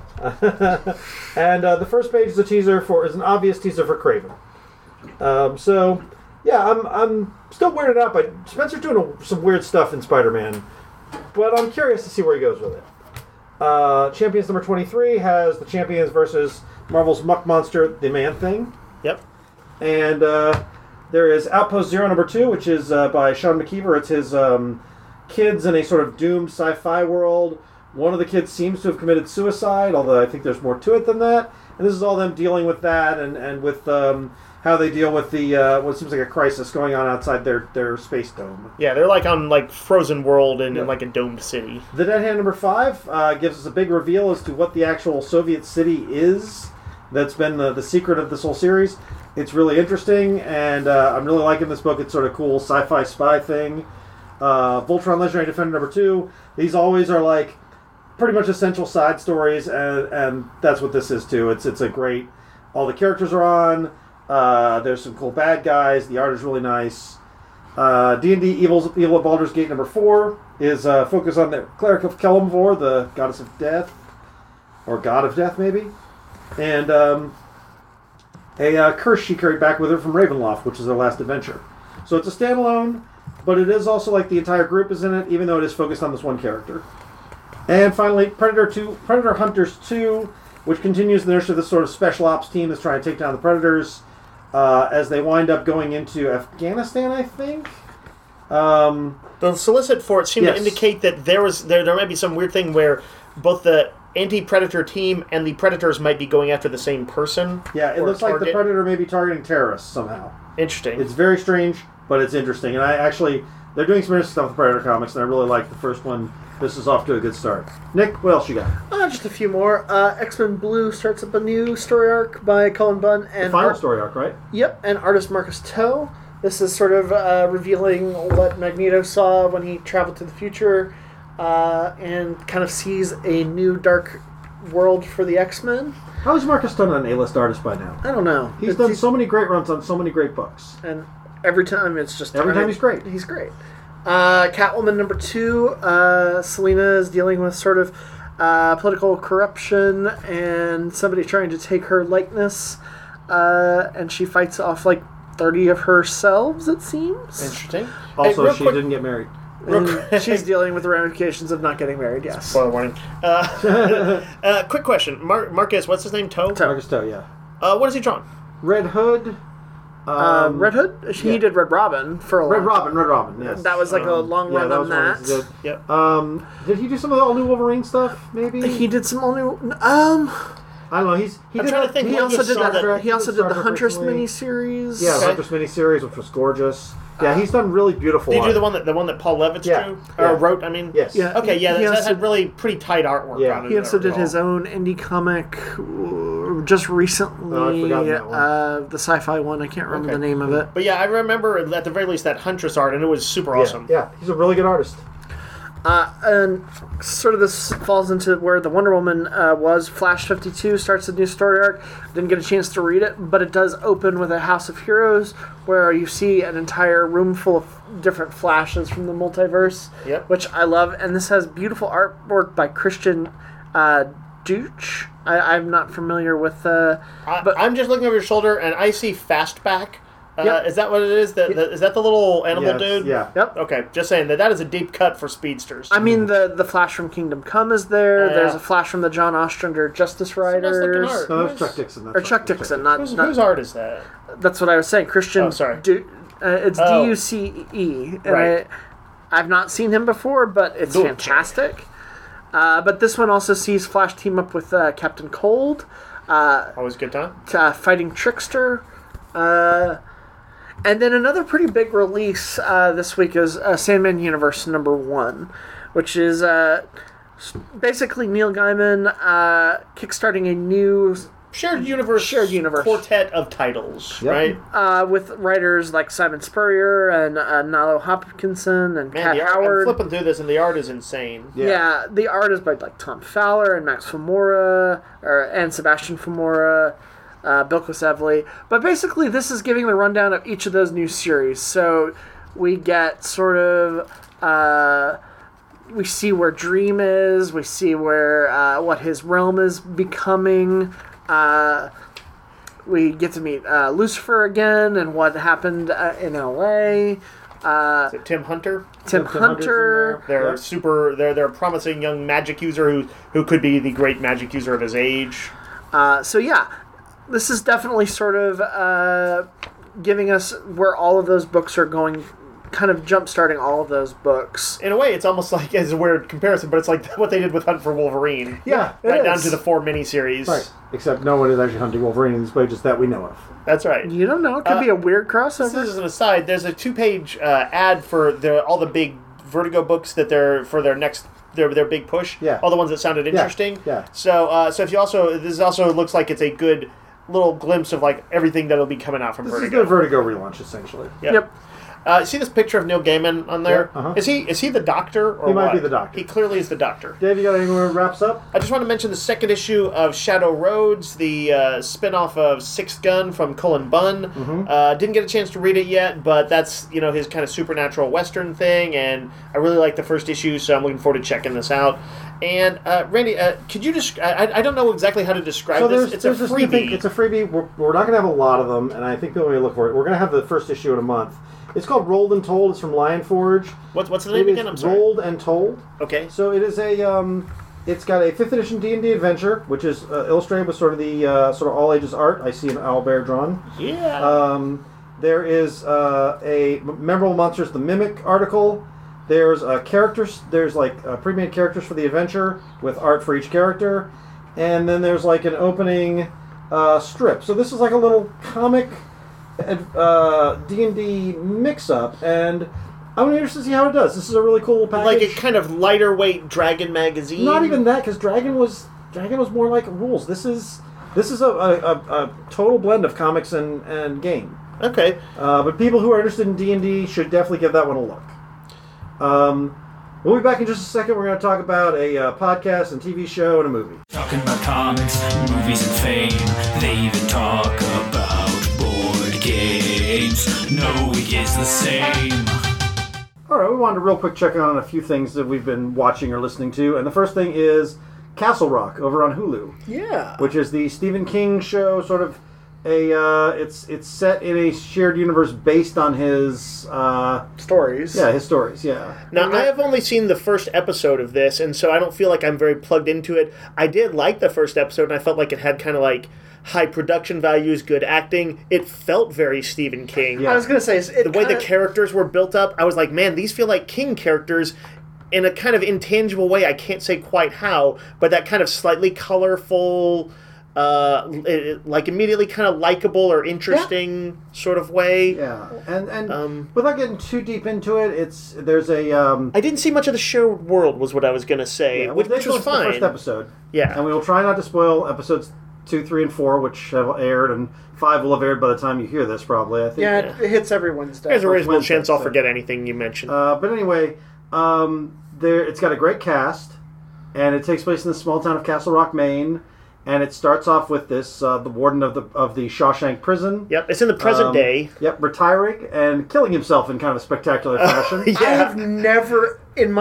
And the first page is an obvious teaser for Kraven. I'm still weirded out by Spencer's doing some weird stuff in Spider-Man, but I'm curious to see where he goes with it. Champions number 23 has the Champions versus Marvel's Muck Monster, the Man-Thing. Yep. And there is Outpost Zero number 2, which is by Sean McKeever. It's his kids in a sort of doomed sci-fi world. One of the kids seems to have committed suicide, although I think there's more to it than that. And this is all them dealing with that and with how they deal with the what seems like a crisis going on outside their space dome. Yeah, they're like on like Frozen World in like a domed city. The Dead Hand number 5 gives us a big reveal as to what the actual Soviet city is. That's been the secret of this whole series. It's really interesting, and I'm really liking this book. It's sort of cool sci-fi spy thing. Voltron Legendary Defender number 2. These always are like pretty much essential side stories, and that's what this is too. It's a great. All the characters are on. There's some cool bad guys. The art is really nice. D&D Evil at Baldur's Gate number 4 is focused on the Cleric of Kelemvor, the goddess of death, or god of death maybe, and a curse she carried back with her from Ravenloft, which is her last adventure. So it's a standalone, but it is also like the entire group is in it, even though it is focused on this one character. And finally, Predator Hunters 2, which continues the nurture of this sort of special ops team that's trying to take down the Predators. As they wind up going into Afghanistan, I think. The solicit for it seemed to indicate that there might be some weird thing where both the anti-Predator team and the Predators might be going after the same person. Yeah, it looks like the Predator may be targeting terrorists somehow. Interesting. It's very strange, but it's interesting. And they're doing some interesting stuff with Predator comics, and I really like the first one. This is off to a good start. Nick, what else you got? Just a few more. X-Men Blue starts up a new story arc by Cullen Bunn. And the final story arc, right? Yep, and artist Marcus Toe. This is sort of revealing what Magneto saw when he traveled to the future and kind of sees a new dark world for the X-Men. How is Marcus Toe an A-list artist by now? I don't know. He's done so many great runs on so many great books. And every time it's just... Every time he's great. He's great. Catwoman number 2, Selena is dealing with sort of political corruption and somebody trying to take her likeness, and she fights off like 30 of herself, it seems. Interesting. Also, she didn't get married. She's dealing with the ramifications of not getting married, yes. Spoiler warning. Quick question. Marcus, what's his name? Toe? Marcus Toe, yeah. What has he drawn? Red Hood. Red Hood? He did Red Robin for a Red Robin, yes. That was like a long run on that. Yep. Did he do some of the all-new Wolverine stuff, maybe? He did some all-new... I don't know. He also did the Huntress miniseries. Yeah, the Huntress miniseries, which was gorgeous. Yeah, he's done really beautiful. Did you do the one that Paul Levitz drew or wrote? I mean, yes. Yeah. Okay, yeah, that had really pretty tight artwork on it. He also did his own indie comic just recently. The sci-fi one. I can't remember the name of it. But yeah, I remember at the very least that Huntress art, and it was super awesome. Yeah, he's a really good artist. And sort of this falls into where the Wonder Woman was. Flash 52 starts a new story arc. Didn't get a chance to read it, but it does open with a House of Heroes where you see an entire room full of different Flashes from the multiverse, which I love. And this has beautiful artwork by Christian Deutsch. I'm not familiar with... but I'm just looking over your shoulder, and I see Fastback. Is that what it is? Is that the little animal dude? Yeah. Yep. Okay, just saying that is a deep cut for speedsters. I mean, the Flash from Kingdom Come is there. There's a Flash from the John Ostrander Justice Riders. Art. No, that's Chuck Dixon. Or Chuck Dixon, whose art is that? That's what I was saying. Christian. Oh, sorry. It's Duce. Right. I've not seen him before, but it's fantastic. But this one also sees Flash team up with Captain Cold. Always a good time. Fighting Trickster. And then another pretty big release this week is Sandman Universe #1, which is basically Neil Gaiman kickstarting a new shared universe quartet of titles, right? With writers like Simon Spurrier and Nalo Hopkinson and Cat Howard. I'm flipping through this, and the art is insane. Yeah, the art is by like Tom Fowler and Max Famora and Sebastian Famora. Bilquis Evely. But basically, this is giving the rundown of each of those new series. So we get sort of... we see where Dream is. We see where what his realm is becoming. We get to meet Lucifer again and what happened in L.A. Is it Tim Hunter? Tim Hunter. They're a promising young magic user who could be the great magic user of his age. So yeah, this is definitely sort of giving us where all of those books are going, kind of jump-starting all of those books. In a way, it's almost like, it's a weird comparison, but it's like what they did with Hunt for Wolverine. Yeah, right down to the 4 miniseries. Right, except no one is actually hunting Wolverine in these pages that we know of. That's right. You don't know. It could be a weird crossover. This is an aside. There's a 2-page ad for all the big Vertigo books that they're for their next... Their big push. Yeah. All the ones that sounded interesting. Yeah. So if you also... This also looks like it's a good little glimpse of like everything that'll be coming out from Vertigo. This is the Vertigo relaunch, essentially. Yep. See this picture of Neil Gaiman on there? Yeah, Is he the Doctor or He might what? be the Doctor. He clearly is the Doctor. Dave, you got anything that wraps up? I just want to mention the second issue of Shadow Roads, the spin-off of Sixth Gun from Cullen Bunn. Mm-hmm. Didn't get a chance to read it yet, but that's his kind of supernatural Western thing, and I really like the first issue, so I'm looking forward to checking this out. And Randy, could you just... I don't know exactly how to describe this. It's a freebie. It's a freebie. We're not going to have a lot of them, and I think people may look for it. We're going to have the first issue in a month. It's called Rolled and Told. It's from Lion Forge. What's the name again? I'm sorry. Rolled and Told. Okay. So it is a... it's got a 5th edition D&D adventure, which is illustrated with sort of the sort of all-ages art. I see an owlbear drawn. Yeah. There is a Memorable Monsters, the Mimic article. There's characters. There's like pre-made characters for the adventure with art for each character, and then there's like an opening strip. So this is like a little comic D&D mix-up, and I'm interested to see how it does. This is a really cool package. Like a kind of lighter weight Dragon magazine. Not even that, because Dragon was more like rules. This is a total blend of comics and game. Okay. But people who are interested in D&D should definitely give that one a look. We'll be back in just a second. We're going to talk about a podcast and TV show and a movie. Talking about comics, movies, and fame. They even talk about board games. No week is the same. All right, we wanted to real quick check on a few things that we've been watching or listening to. And the first thing is Castle Rock over on Hulu. Yeah. Which is the Stephen King show, sort of it's set in a shared universe based on his stories. Yeah, his stories. Yeah. Now I have only seen the first episode of this, and so I don't feel like I'm very plugged into it. I did like the first episode, and I felt like it had kind of like high production values, good acting. It felt very Stephen King. Yeah. I was gonna say the way the characters were built up. I was like, man, these feel like King characters. In a kind of intangible way, I can't say quite how, but that kind of slightly colorful. Like immediately kind of likable or interesting sort of way. Yeah, and without getting too deep into it, there's a. I didn't see much of the shared world, was what I was going to say, which was fine. The first episode, yeah, and we will try not to spoil episodes 2, 3, and 4, which have aired, and 5 will have aired by the time you hear this, probably. I think. Yeah, it hits every Wednesday. There's a reasonable chance I'll forget anything you mentioned. But anyway. it's got a great cast, and it takes place in the small town of Castle Rock, Maine. And it starts off with this, the warden of the Shawshank prison. Yep, it's in the present day. Yep, retiring and killing himself in kind of a spectacular fashion. I have never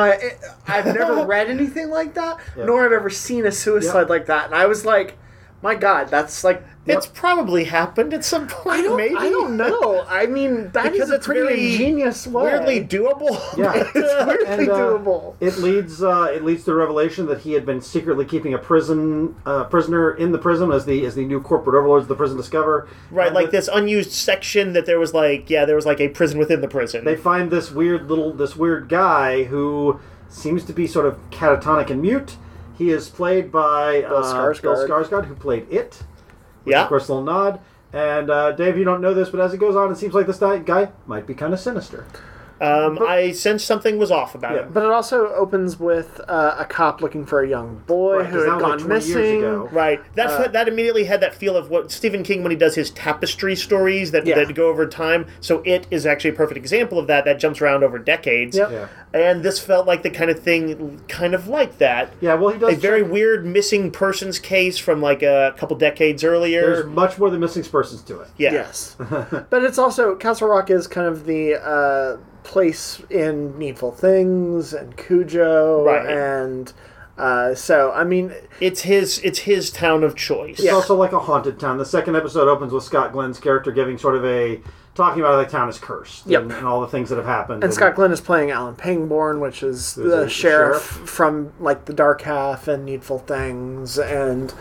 read anything like that, nor have ever seen a suicide like that. And I was like, my God, that's like... It's probably happened at some point, maybe. I don't know. I mean, because is a pretty ingenious way. Weirdly doable. Yeah, it's weirdly doable. It leads to the revelation that he had been secretly keeping a prisoner in the prison as the new corporate overlords of the prison discover. Right, and like this unused section that there was a prison within the prison. They find this weird guy who seems to be sort of catatonic and mute. He is played by Bill Skarsgård, who played It. Of course, a little nod. And Dave, you don't know this, but as it goes on, it seems like this guy might be kind of sinister. I sensed something was off about him. But it also opens with a cop looking for a young boy who had gone missing. Right. That immediately had that feel of what Stephen King, when he does his tapestry stories that go over time. So It is actually a perfect example of that. That jumps around over decades. Yep. Yeah. And this felt like the kind of thing, kind of like that. Yeah, well, he does... A very weird missing persons case from like a couple decades earlier. There's much more than missing persons to it. Yeah. Yes. But it's also... Castle Rock is kind of the... place in Needful Things and Cujo, and so I mean, it's his town of choice. It's also like a haunted town. The second episode opens with Scott Glenn's character giving sort of talking about how the town is cursed and all the things that have happened. And Scott Glenn is playing Alan Pangborn, which is the sheriff from like The Dark Half and Needful Things, and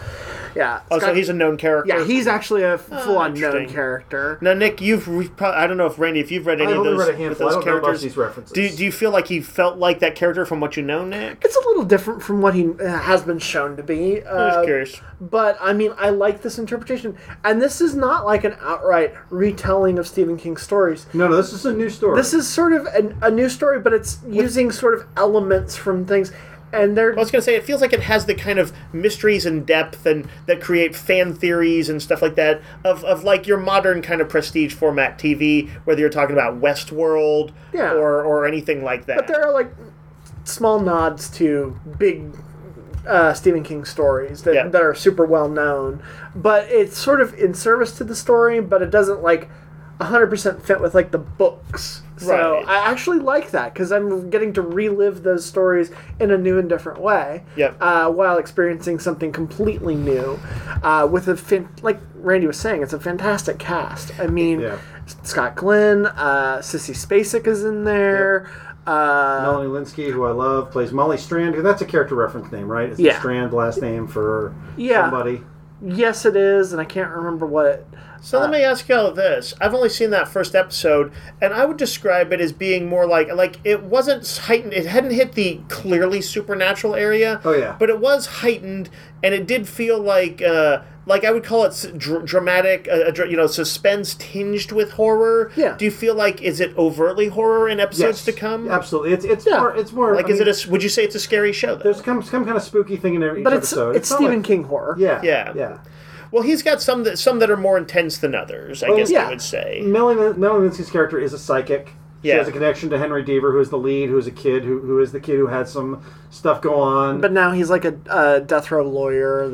so he's a known character. Yeah, he's actually a full-on known character. Now, Nick, I don't know if Randy, if you've read any of those, read a handful. I don't characters, know about these references. Do you feel like he felt like that character from what you know, Nick? It's a little different from what he has been shown to be. I was curious. But, I mean, I like this interpretation. And this is not like an outright retelling of Stephen King's stories. No, this is a new story. This is sort of a new story, but it's using sort of elements from things. And I was going to say, it feels like it has the kind of mysteries and depth and that create fan theories and stuff like that of like your modern kind of prestige format TV, whether you're talking about Westworld or anything like that. But there are like small nods to big Stephen King stories that are super well known. But it's sort of in service to the story, but it doesn't like 100% fit with like the books. So I actually like that because I'm getting to relive those stories in a new and different way while experiencing something completely new with like Randy was saying, it's a fantastic cast. I mean, Scott Glenn, Sissy Spacek is in there. Melanie Linsky, who I love, plays Molly Strand. That's a character reference name, right? It's the Strand last name for somebody. Yes, it is, and I can't remember what... So let me ask you all this. I've only seen that first episode, and I would describe it as being more like it wasn't heightened. It hadn't hit the clearly supernatural area. Oh, yeah. But it was heightened, and it did feel like I would call it dramatic, suspense tinged with horror. Yeah. Do you feel like, is it overtly horror in episodes to come? Absolutely. It's more. Like, would you say it's a scary show, though? There's some kind of spooky thing in every episode. It's Stephen King horror. Yeah. Well, he's got some that are more intense than others, I guess I would say. Melanie Linsky's character is a psychic. She has a connection to Henry Deaver, who is the lead, who is a kid, who is the kid who had some stuff go on. But now he's like a death row lawyer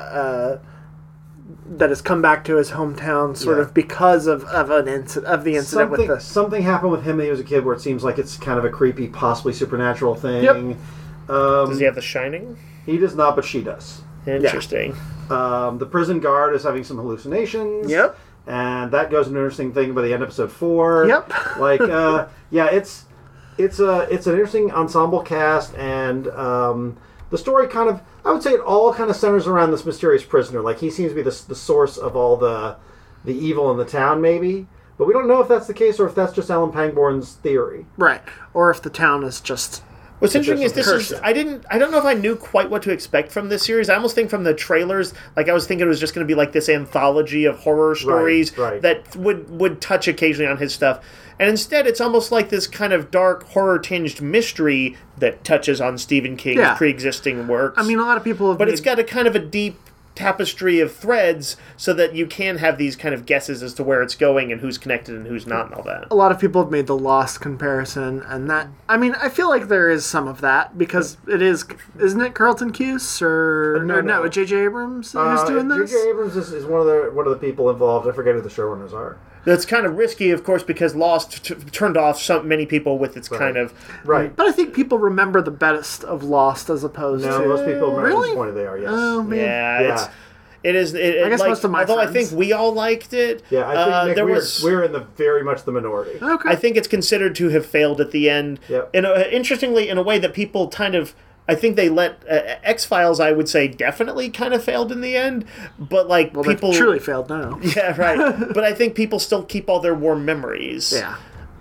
that has come back to his hometown sort of because of the incident with this. Something happened with him when he was a kid where it seems like it's kind of a creepy, possibly supernatural thing. Yep. Does he have The Shining? He does not, but she does. Interesting. The prison guard is having some hallucinations. Yep. And that goes into an interesting thing by the end of episode 4. Yep. Like, it's an interesting ensemble cast, and the story kind of, I would say it all kind of centers around this mysterious prisoner. Like, he seems to be the source of all the evil in the town, maybe. But we don't know if that's the case or if that's just Alan Pangborn's theory. Right. Or if the town is just... What's interesting is I don't know if I knew quite what to expect from this series. I almost think from the trailers, like I was thinking it was just going to be like this anthology of horror stories that would touch occasionally on his stuff. And instead it's almost like this kind of dark horror-tinged mystery that touches on Stephen King's pre-existing works. I mean, a lot of people have But it's got a kind of a deep tapestry of threads so that you can have these kind of guesses as to where it's going and who's connected and who's not and all that. A lot of people have made the Lost comparison, and that, I mean, I feel like there is some of that, because it is, isn't it Carlton Cuse, or no, J.J. Abrams who's doing this? J.J. Abrams is one of the people involved. I forget who the showrunners are. That's kind of risky, of course, because Lost turned off many people with its kind of... Right. But I think people remember the best of Lost as opposed to... No, most people remember Really? how disappointed they are, yes. Oh, man. Yeah, it is. I guess most of my although friends. I think we all liked it. Yeah, I think Nick, we're in the very much the minority. Okay. I think it's considered to have failed at the end. Yep. Interestingly, in a way that people kind of... I think they let X-Files, I would say, definitely kind of failed in the end, but people truly failed now. Yeah, right. But I think people still keep all their warm memories. Yeah.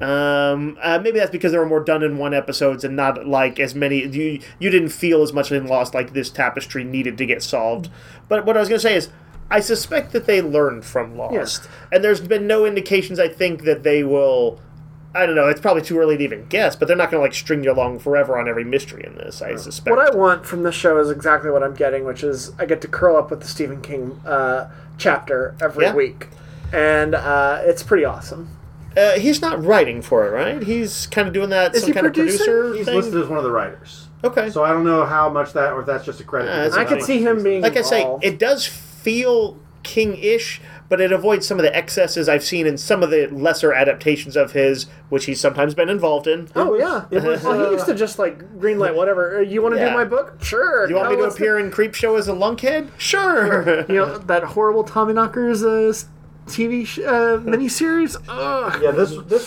Maybe that's because there were more done in one episodes and not like as many. You didn't feel as much in Lost like this tapestry needed to get solved. But what I was going to say is, I suspect that they learned from Lost, and there's been no indications. I think that they will. I don't know. It's probably too early to even guess, but they're not going to string you along forever on every mystery in this. I suspect. What I want from this show is exactly what I'm getting, which is I get to curl up with the Stephen King chapter every week, and it's pretty awesome. He's not writing for it, right? He's kind of doing that. Is some he kind producing? of producer. He's thing? listed as one of the writers. Okay. So I don't know how much that, or if that's just a credit. I could see him being like involved. I say, it does feel King-ish, but it avoids some of the excesses I've seen in some of the lesser adaptations of his, which he's sometimes been involved in. Oh, yeah. He used to just, greenlight whatever. You want to do my book? Sure. You want me to appear in Creepshow as a lunkhead? Sure. That horrible Tommyknockers TV miniseries? Ugh. Yeah,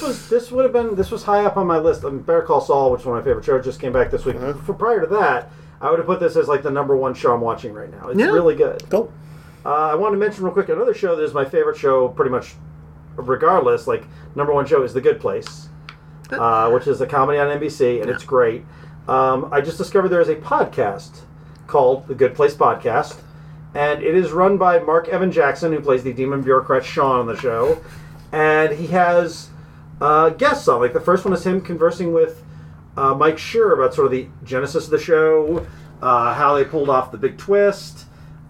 this was high up on my list. Better Call Saul, which is one of my favorite shows, just came back this week. For prior to that, I would have put this as the number one show I'm watching right now. It's really good. Cool. I want to mention real quick another show that is my favorite show, pretty much regardless. Number one show is The Good Place, which is a comedy on NBC, and it's great. I just discovered there is a podcast called The Good Place Podcast, and it is run by Mark Evan Jackson, who plays the demon bureaucrat Sean on the show, and he has guests on. The first one is him conversing with Mike Schur about sort of the genesis of the show, how they pulled off the big twist.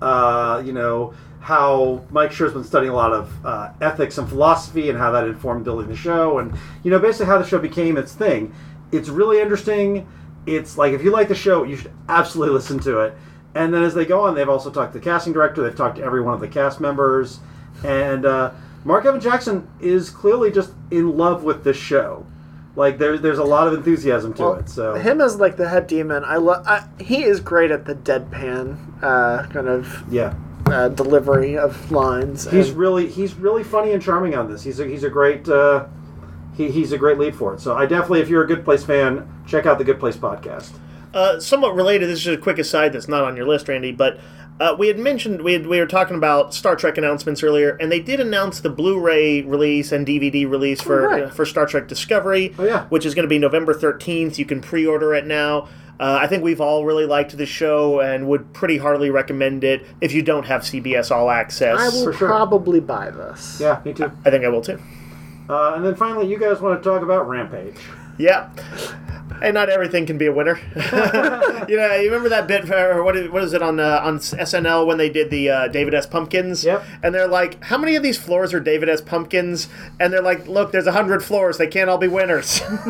How Mike Schur's been studying a lot of ethics and philosophy and how that informed building the show, and basically how the show became its thing. It's really interesting. It's if you like the show, you should absolutely listen to it. And then as they go on, they've also talked to the casting director, they've talked to every one of the cast members, and Mark Evan Jackson is clearly just in love with this show. There's a lot of enthusiasm to it. So him as the head demon, he is great at the deadpan kind of delivery of lines. He's really funny and charming on this. He's a great he's a great lead for it. So I definitely, if you're a Good Place fan, check out the Good Place podcast. Somewhat related, this is just a quick aside that's not on your list, Randy, but we had mentioned, we were talking about Star Trek announcements earlier, and they did announce the Blu-ray release and DVD release for Star Trek Discovery, which is going to be November 13th. You can pre-order it now. I think we've all really liked the show and would pretty heartily recommend it if you don't have CBS All Access. I will probably buy this. Yeah, me too. I think I will too. And then finally, you guys want to talk about Rampage. Yeah. And not everything can be a winner. You remember that bit for what is it on SNL when they did the David S. Pumpkins? Yep. And they're like, how many of these floors are David S. Pumpkins? And they're like, look, there's 100 floors. They can't all be winners.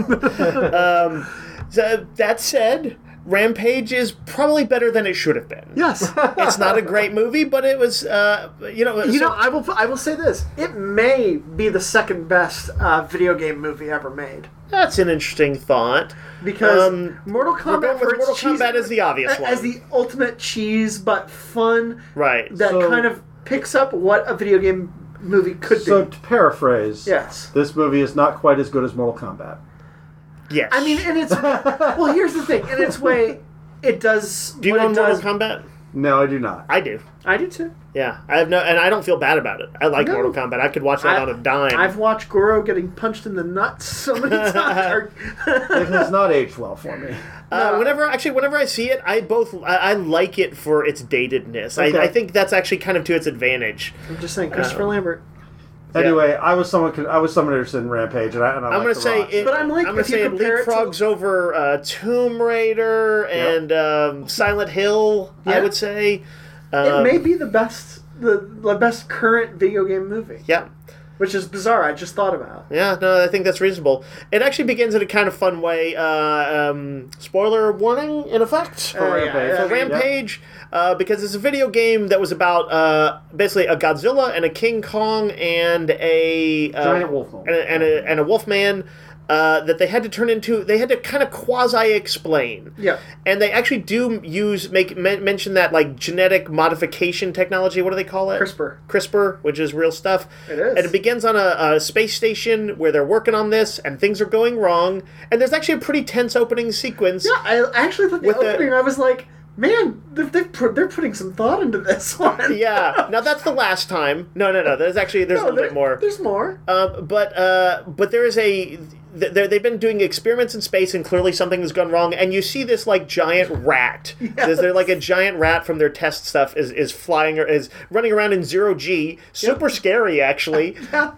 So that said, Rampage is probably better than it should have been. Yes. It's not a great movie, but it was, I will say this. It may be the second best video game movie ever made. That's an interesting thought. Because Mortal Kombat Mortal Kombat is the obvious one. As the ultimate cheese, but fun. Right. That kind of picks up what a video game movie could be. So to paraphrase, yes, this movie is not quite as good as Mortal Kombat. Yes. I mean, and it's... well, here's the thing. In its way, it does... Do you own Mortal Kombat? No, I do not. I do. I do too. Yeah, and I don't feel bad about it. I like Mortal Kombat. I could watch that on a dime. I've watched Goro getting punched in the nuts so many times. It has not aged well for me. Whenever I see it, I like it for its datedness. Okay. I think that's actually kind of to its advantage. I'm just saying, Christopher Lambert. Anyway, I was somewhat interested in Rampage, and I'm going to say it. But I'm going to say it leapfrogs over Tomb Raider and Silent Hill. I would say. It may be the best current video game movie. Yeah. Which is bizarre. I just thought about. Yeah, no, I think that's reasonable. It actually begins in a kind of fun way. Spoiler warning, in effect, for Rampage, because it's a video game that was about basically a Godzilla and a King Kong and a giant wolf and a Wolfman. That they had to turn into, they had to kind of quasi-explain. Yeah. And they actually do mention that, like, genetic modification technology. What do they call it? CRISPR, which is real stuff. It is. And it begins on a space station where they're working on this, and things are going wrong. And there's actually a pretty tense opening sequence. Yeah, I actually thought the opening, I was like, man, they're putting some thought into this one. Yeah. Now, that's the last time. No. There's a little bit more. There's more. But there is they've been doing experiments in space, and clearly something has gone wrong. And you see this like giant rat. Yes. There's like a giant rat from their test stuff is flying or is running around in 0G. Super scary, actually. Yeah.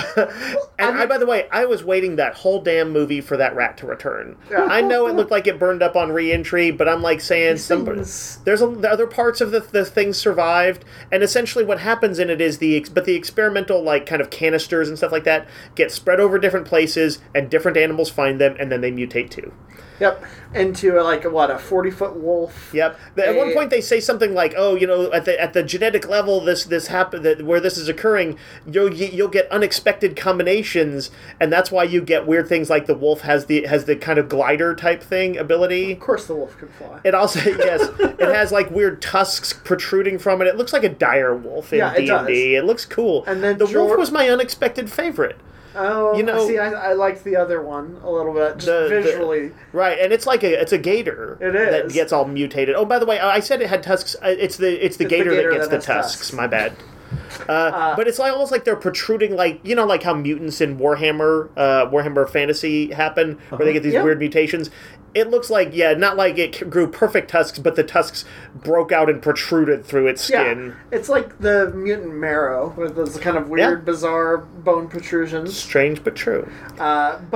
By the way, I was waiting that whole damn movie for that rat to return. Yeah. I know it looked like it burned up on re-entry, but I'm like saying the other parts of the things survived, and essentially what happens in it is the experimental like kind of canisters and stuff like that get spread over different places, and different animals find them, and then they mutate too. Yep, into a 40-foot wolf. Yep. At one point, they say something like, "Oh, at the genetic level, this happened where this is occurring. You'll get unexpected combinations, and that's why you get weird things like the wolf has the kind of glider type thing ability. Of course, the wolf can fly. It also it has like weird tusks protruding from it. It looks like a dire wolf in D&D. It looks cool. And then the wolf was my unexpected favorite. Oh, see, I liked the other one a little bit, just visually. Right, and it's like it's a gator. It is. That gets all mutated. Oh, by the way, I said it had tusks. It's the gator that gets the tusks. My bad. But it's almost like they're protruding, like how mutants in Warhammer Fantasy happen, where they get these weird mutations. It looks like, not like it grew perfect tusks, but the tusks broke out and protruded through its skin. Yeah, it's like the mutant marrow, with those kind of weird, bizarre bone protrusions. Strange but true. And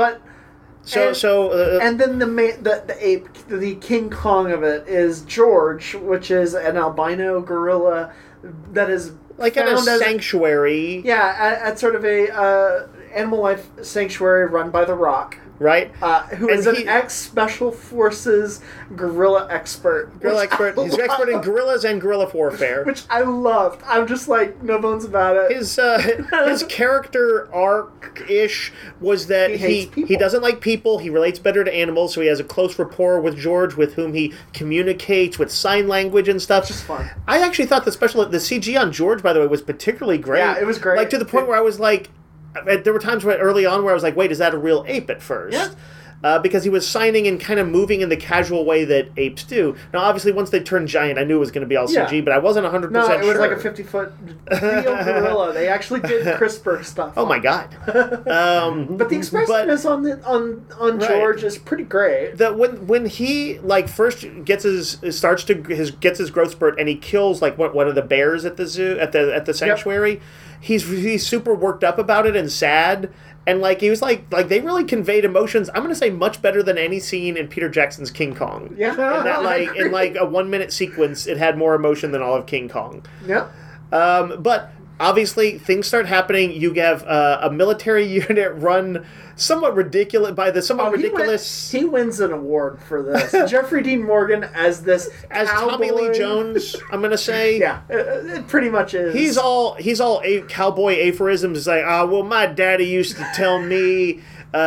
then the ape, the King Kong of it is George, which is an albino gorilla that is like at a sanctuary. At sort of a animal life sanctuary run by The Rock. Right? Who is an ex-Special Forces guerrilla expert. He's an expert in guerrillas and guerrilla warfare. Which I loved. I'm just like, no bones about it. His character arc-ish was that he doesn't like people, he relates better to animals, so he has a close rapport with George, with whom he communicates with sign language and stuff. Just fun. I actually thought the CG on George, by the way, was particularly great. Yeah, it was great. Like, to the point where I was like... There were times early on where I was like, wait, is that a real ape at first? Yeah. Because he was signing and kind of moving in the casual way that apes do. Now, obviously, once they turned giant, I knew it was going to be all CG, but I wasn't 100% sure. No, it was like a 50-foot real gorilla. They actually did CRISPR stuff. Oh, my God. But the expressiveness on George is pretty great. When he first gets his growth spurt and he kills one of the bears at the zoo at the sanctuary. Yep. He's super worked up about it and sad, and he was like they really conveyed emotions. I'm going to say much better than any scene in Peter Jackson's King Kong. Yeah, and that in a 1 minute sequence, it had more emotion than all of King Kong. Yeah, but obviously things start happening. You have a military unit run somewhat ridiculous. He wins an award for this. Jeffrey Dean Morgan as Tommy Lee Jones. I'm gonna say. Yeah, it pretty much is. He's all cowboy aphorisms. It's like, well, my daddy used to tell me.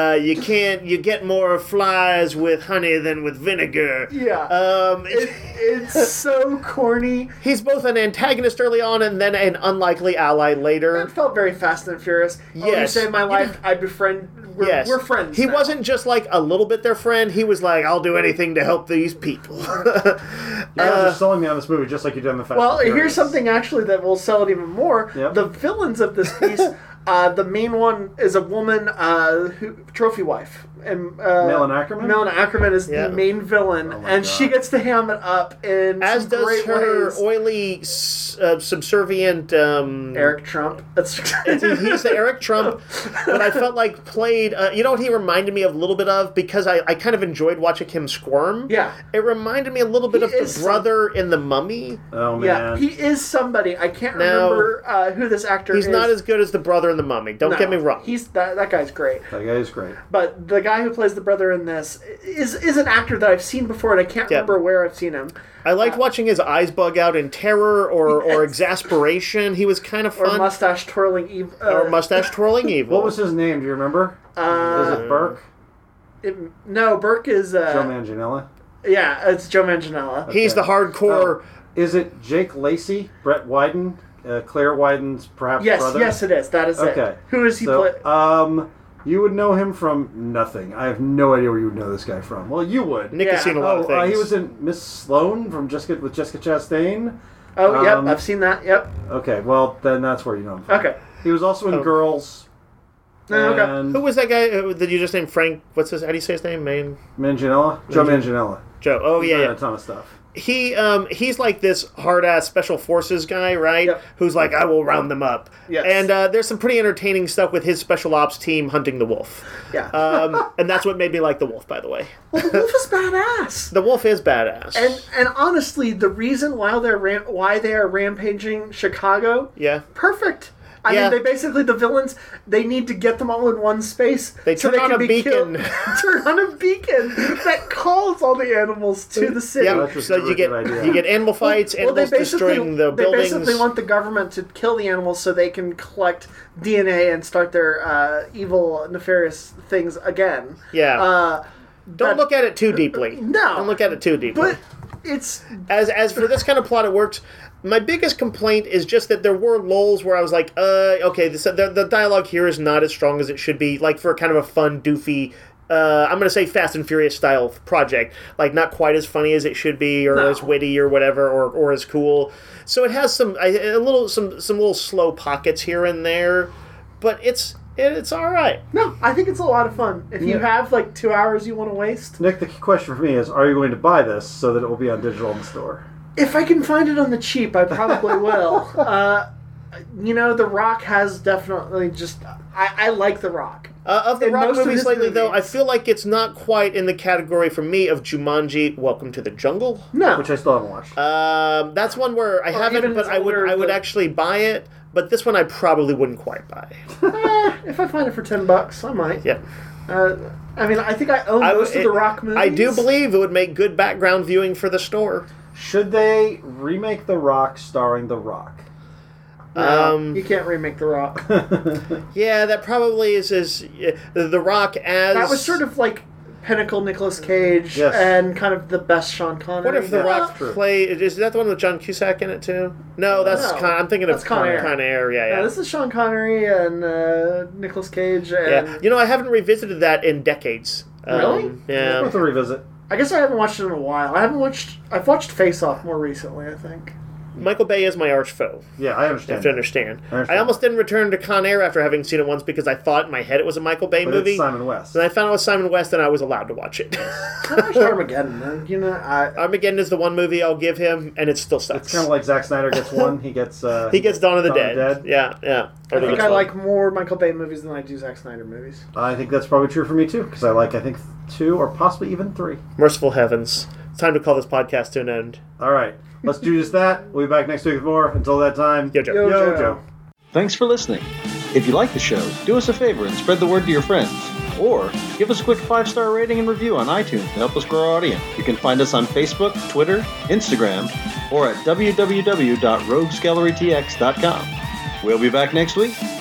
You get more flies with honey than with vinegar. Yeah. It's so corny. He's both an antagonist early on and then an unlikely ally later. It felt very Fast and Furious. Yes. You saved my life, I befriend... We're friends He now. wasn't just a little bit their friend. He was like, I'll do anything to help these people. You guys are selling me on this movie just like you did in the Fast and Furious. Here's something actually that will sell it even more. Yep. The villains of this piece... the main one is a woman, trophy wife, and Malin Ackerman. Malin Ackerman is the main villain, and she gets to ham it up in as some does great her ways. oily, subservient Eric Trump. He's the Eric Trump, but I felt like played. You know what he reminded me of a little bit of, because I kind of enjoyed watching him squirm. Yeah, it reminded me a little bit of the brother in The Mummy. Oh man, yeah, he is somebody. I can't remember who this actor is. He's not as good as the brother in The Mummy. Don't get me wrong. He's that guy's great. That guy is great. But the guy who plays the brother in this is an actor that I've seen before, and I can't remember where I've seen him. I liked watching his eyes bug out in terror or exasperation. He was kind of fun. Or mustache twirling evil. What was his name? Do you remember? Is it Burke? No, Burke is... Joe Manganiello? Yeah, it's Joe Manganiello. Okay. He's the hardcore... Is it Jake Lacey? Brett Wyden? Claire Wyden's perhaps brother? Yes, it is. That is it. Who is he play? You would know him from nothing. I have no idea where you would know this guy from. Well, you would. Nick has seen a lot of things. He was in Miss Sloane with Jessica Chastain. Oh, yep, I've seen that. Yep. Okay, well then that's where you know him from. Okay. He was also in Girls. Okay. Who was that guy that you just named? Frank? How do you say his name? Manganiello. Joe Manganiello. Joe. Oh yeah. A ton of stuff. He's like this hard-ass special forces guy, right? Yep. Who's like, I will round them up. Yes. And there's some pretty entertaining stuff with his special ops team hunting the wolf. Yeah. And that's what made me like the wolf, by the way. Well, the wolf is badass. The wolf is badass. And honestly, the reason why they are rampaging Chicago, perfect. I mean, they basically, the villains, they need to get them all in one space. They turn on a beacon. Turn on a beacon that calls all the animals to the city. Yeah, so you get animal fights, animals destroying the buildings. They basically want the government to kill the animals so they can collect DNA and start their evil, nefarious things again. Yeah. Don't look at it too deeply. No. Don't look at it too deeply. But it's... As for this kind of plot, it works. My biggest complaint is just that there were lulls where I was like, okay, the dialogue here is not as strong as it should be, like for kind of a fun, doofy, I'm going to say Fast and Furious style project. Like, not quite as funny as it should be, or as witty, or whatever, or as cool. So it has some little slow pockets here and there, but it's all right. No, I think it's a lot of fun. If you have like 2 hours you want to waste. Nick, the question for me is, are you going to buy this so that it will be on digital in the store? If I can find it on the cheap, I probably will. The Rock has definitely just... I like The Rock. Of the Rock movies lately, though, I feel like it's not quite in the category for me of Jumanji, Welcome to the Jungle. No. Which I still haven't watched. That's one where I haven't, but I would actually buy it. But this one I probably wouldn't quite buy. If I find it for $10, I might. Yeah. I mean, I think I own most of the Rock movies. I do believe it would make good background viewing for the store. Should they remake The Rock starring The Rock? You can't remake The Rock. Yeah, that probably is The Rock as... That was sort of like pinnacle Nicolas Cage and kind of the best Sean Connery. What if The Rock played... Is that the one with John Cusack in it, too? No, that's I'm thinking of Con Air. Yeah. This is Sean Connery and Nicolas Cage. And... Yeah. I haven't revisited that in decades. Really? Yeah. It's worth a revisit. I guess I haven't watched it in a while. I've watched Face Off more recently, I think. Michael Bay is my arch foe. Yeah, I understand. You have to understand. I almost didn't return to Con Air after having seen it once because I thought in my head it was a Michael Bay movie. It's Simon West. And I found out it was Simon West, and I was allowed to watch it. I watched Armageddon. Armageddon is the one movie I'll give him, and it still sucks. It's kind of like Zack Snyder gets one. He gets Dawn of the Dead. Yeah. I think I like more Michael Bay movies than I do Zack Snyder movies. I think that's probably true for me too, because I think 2 or possibly even 3. Merciful heavens. It's time to call this podcast to an end. All right. Let's do just that. We'll be back next week with more. Until that time, Yo, Joe. Yo, Joe. Thanks for listening. If you like the show, do us a favor and spread the word to your friends. Or give us a quick 5-star rating and review on iTunes to help us grow our audience. You can find us on Facebook, Twitter, Instagram, or at www.roguesgallerytx.com. We'll be back next week.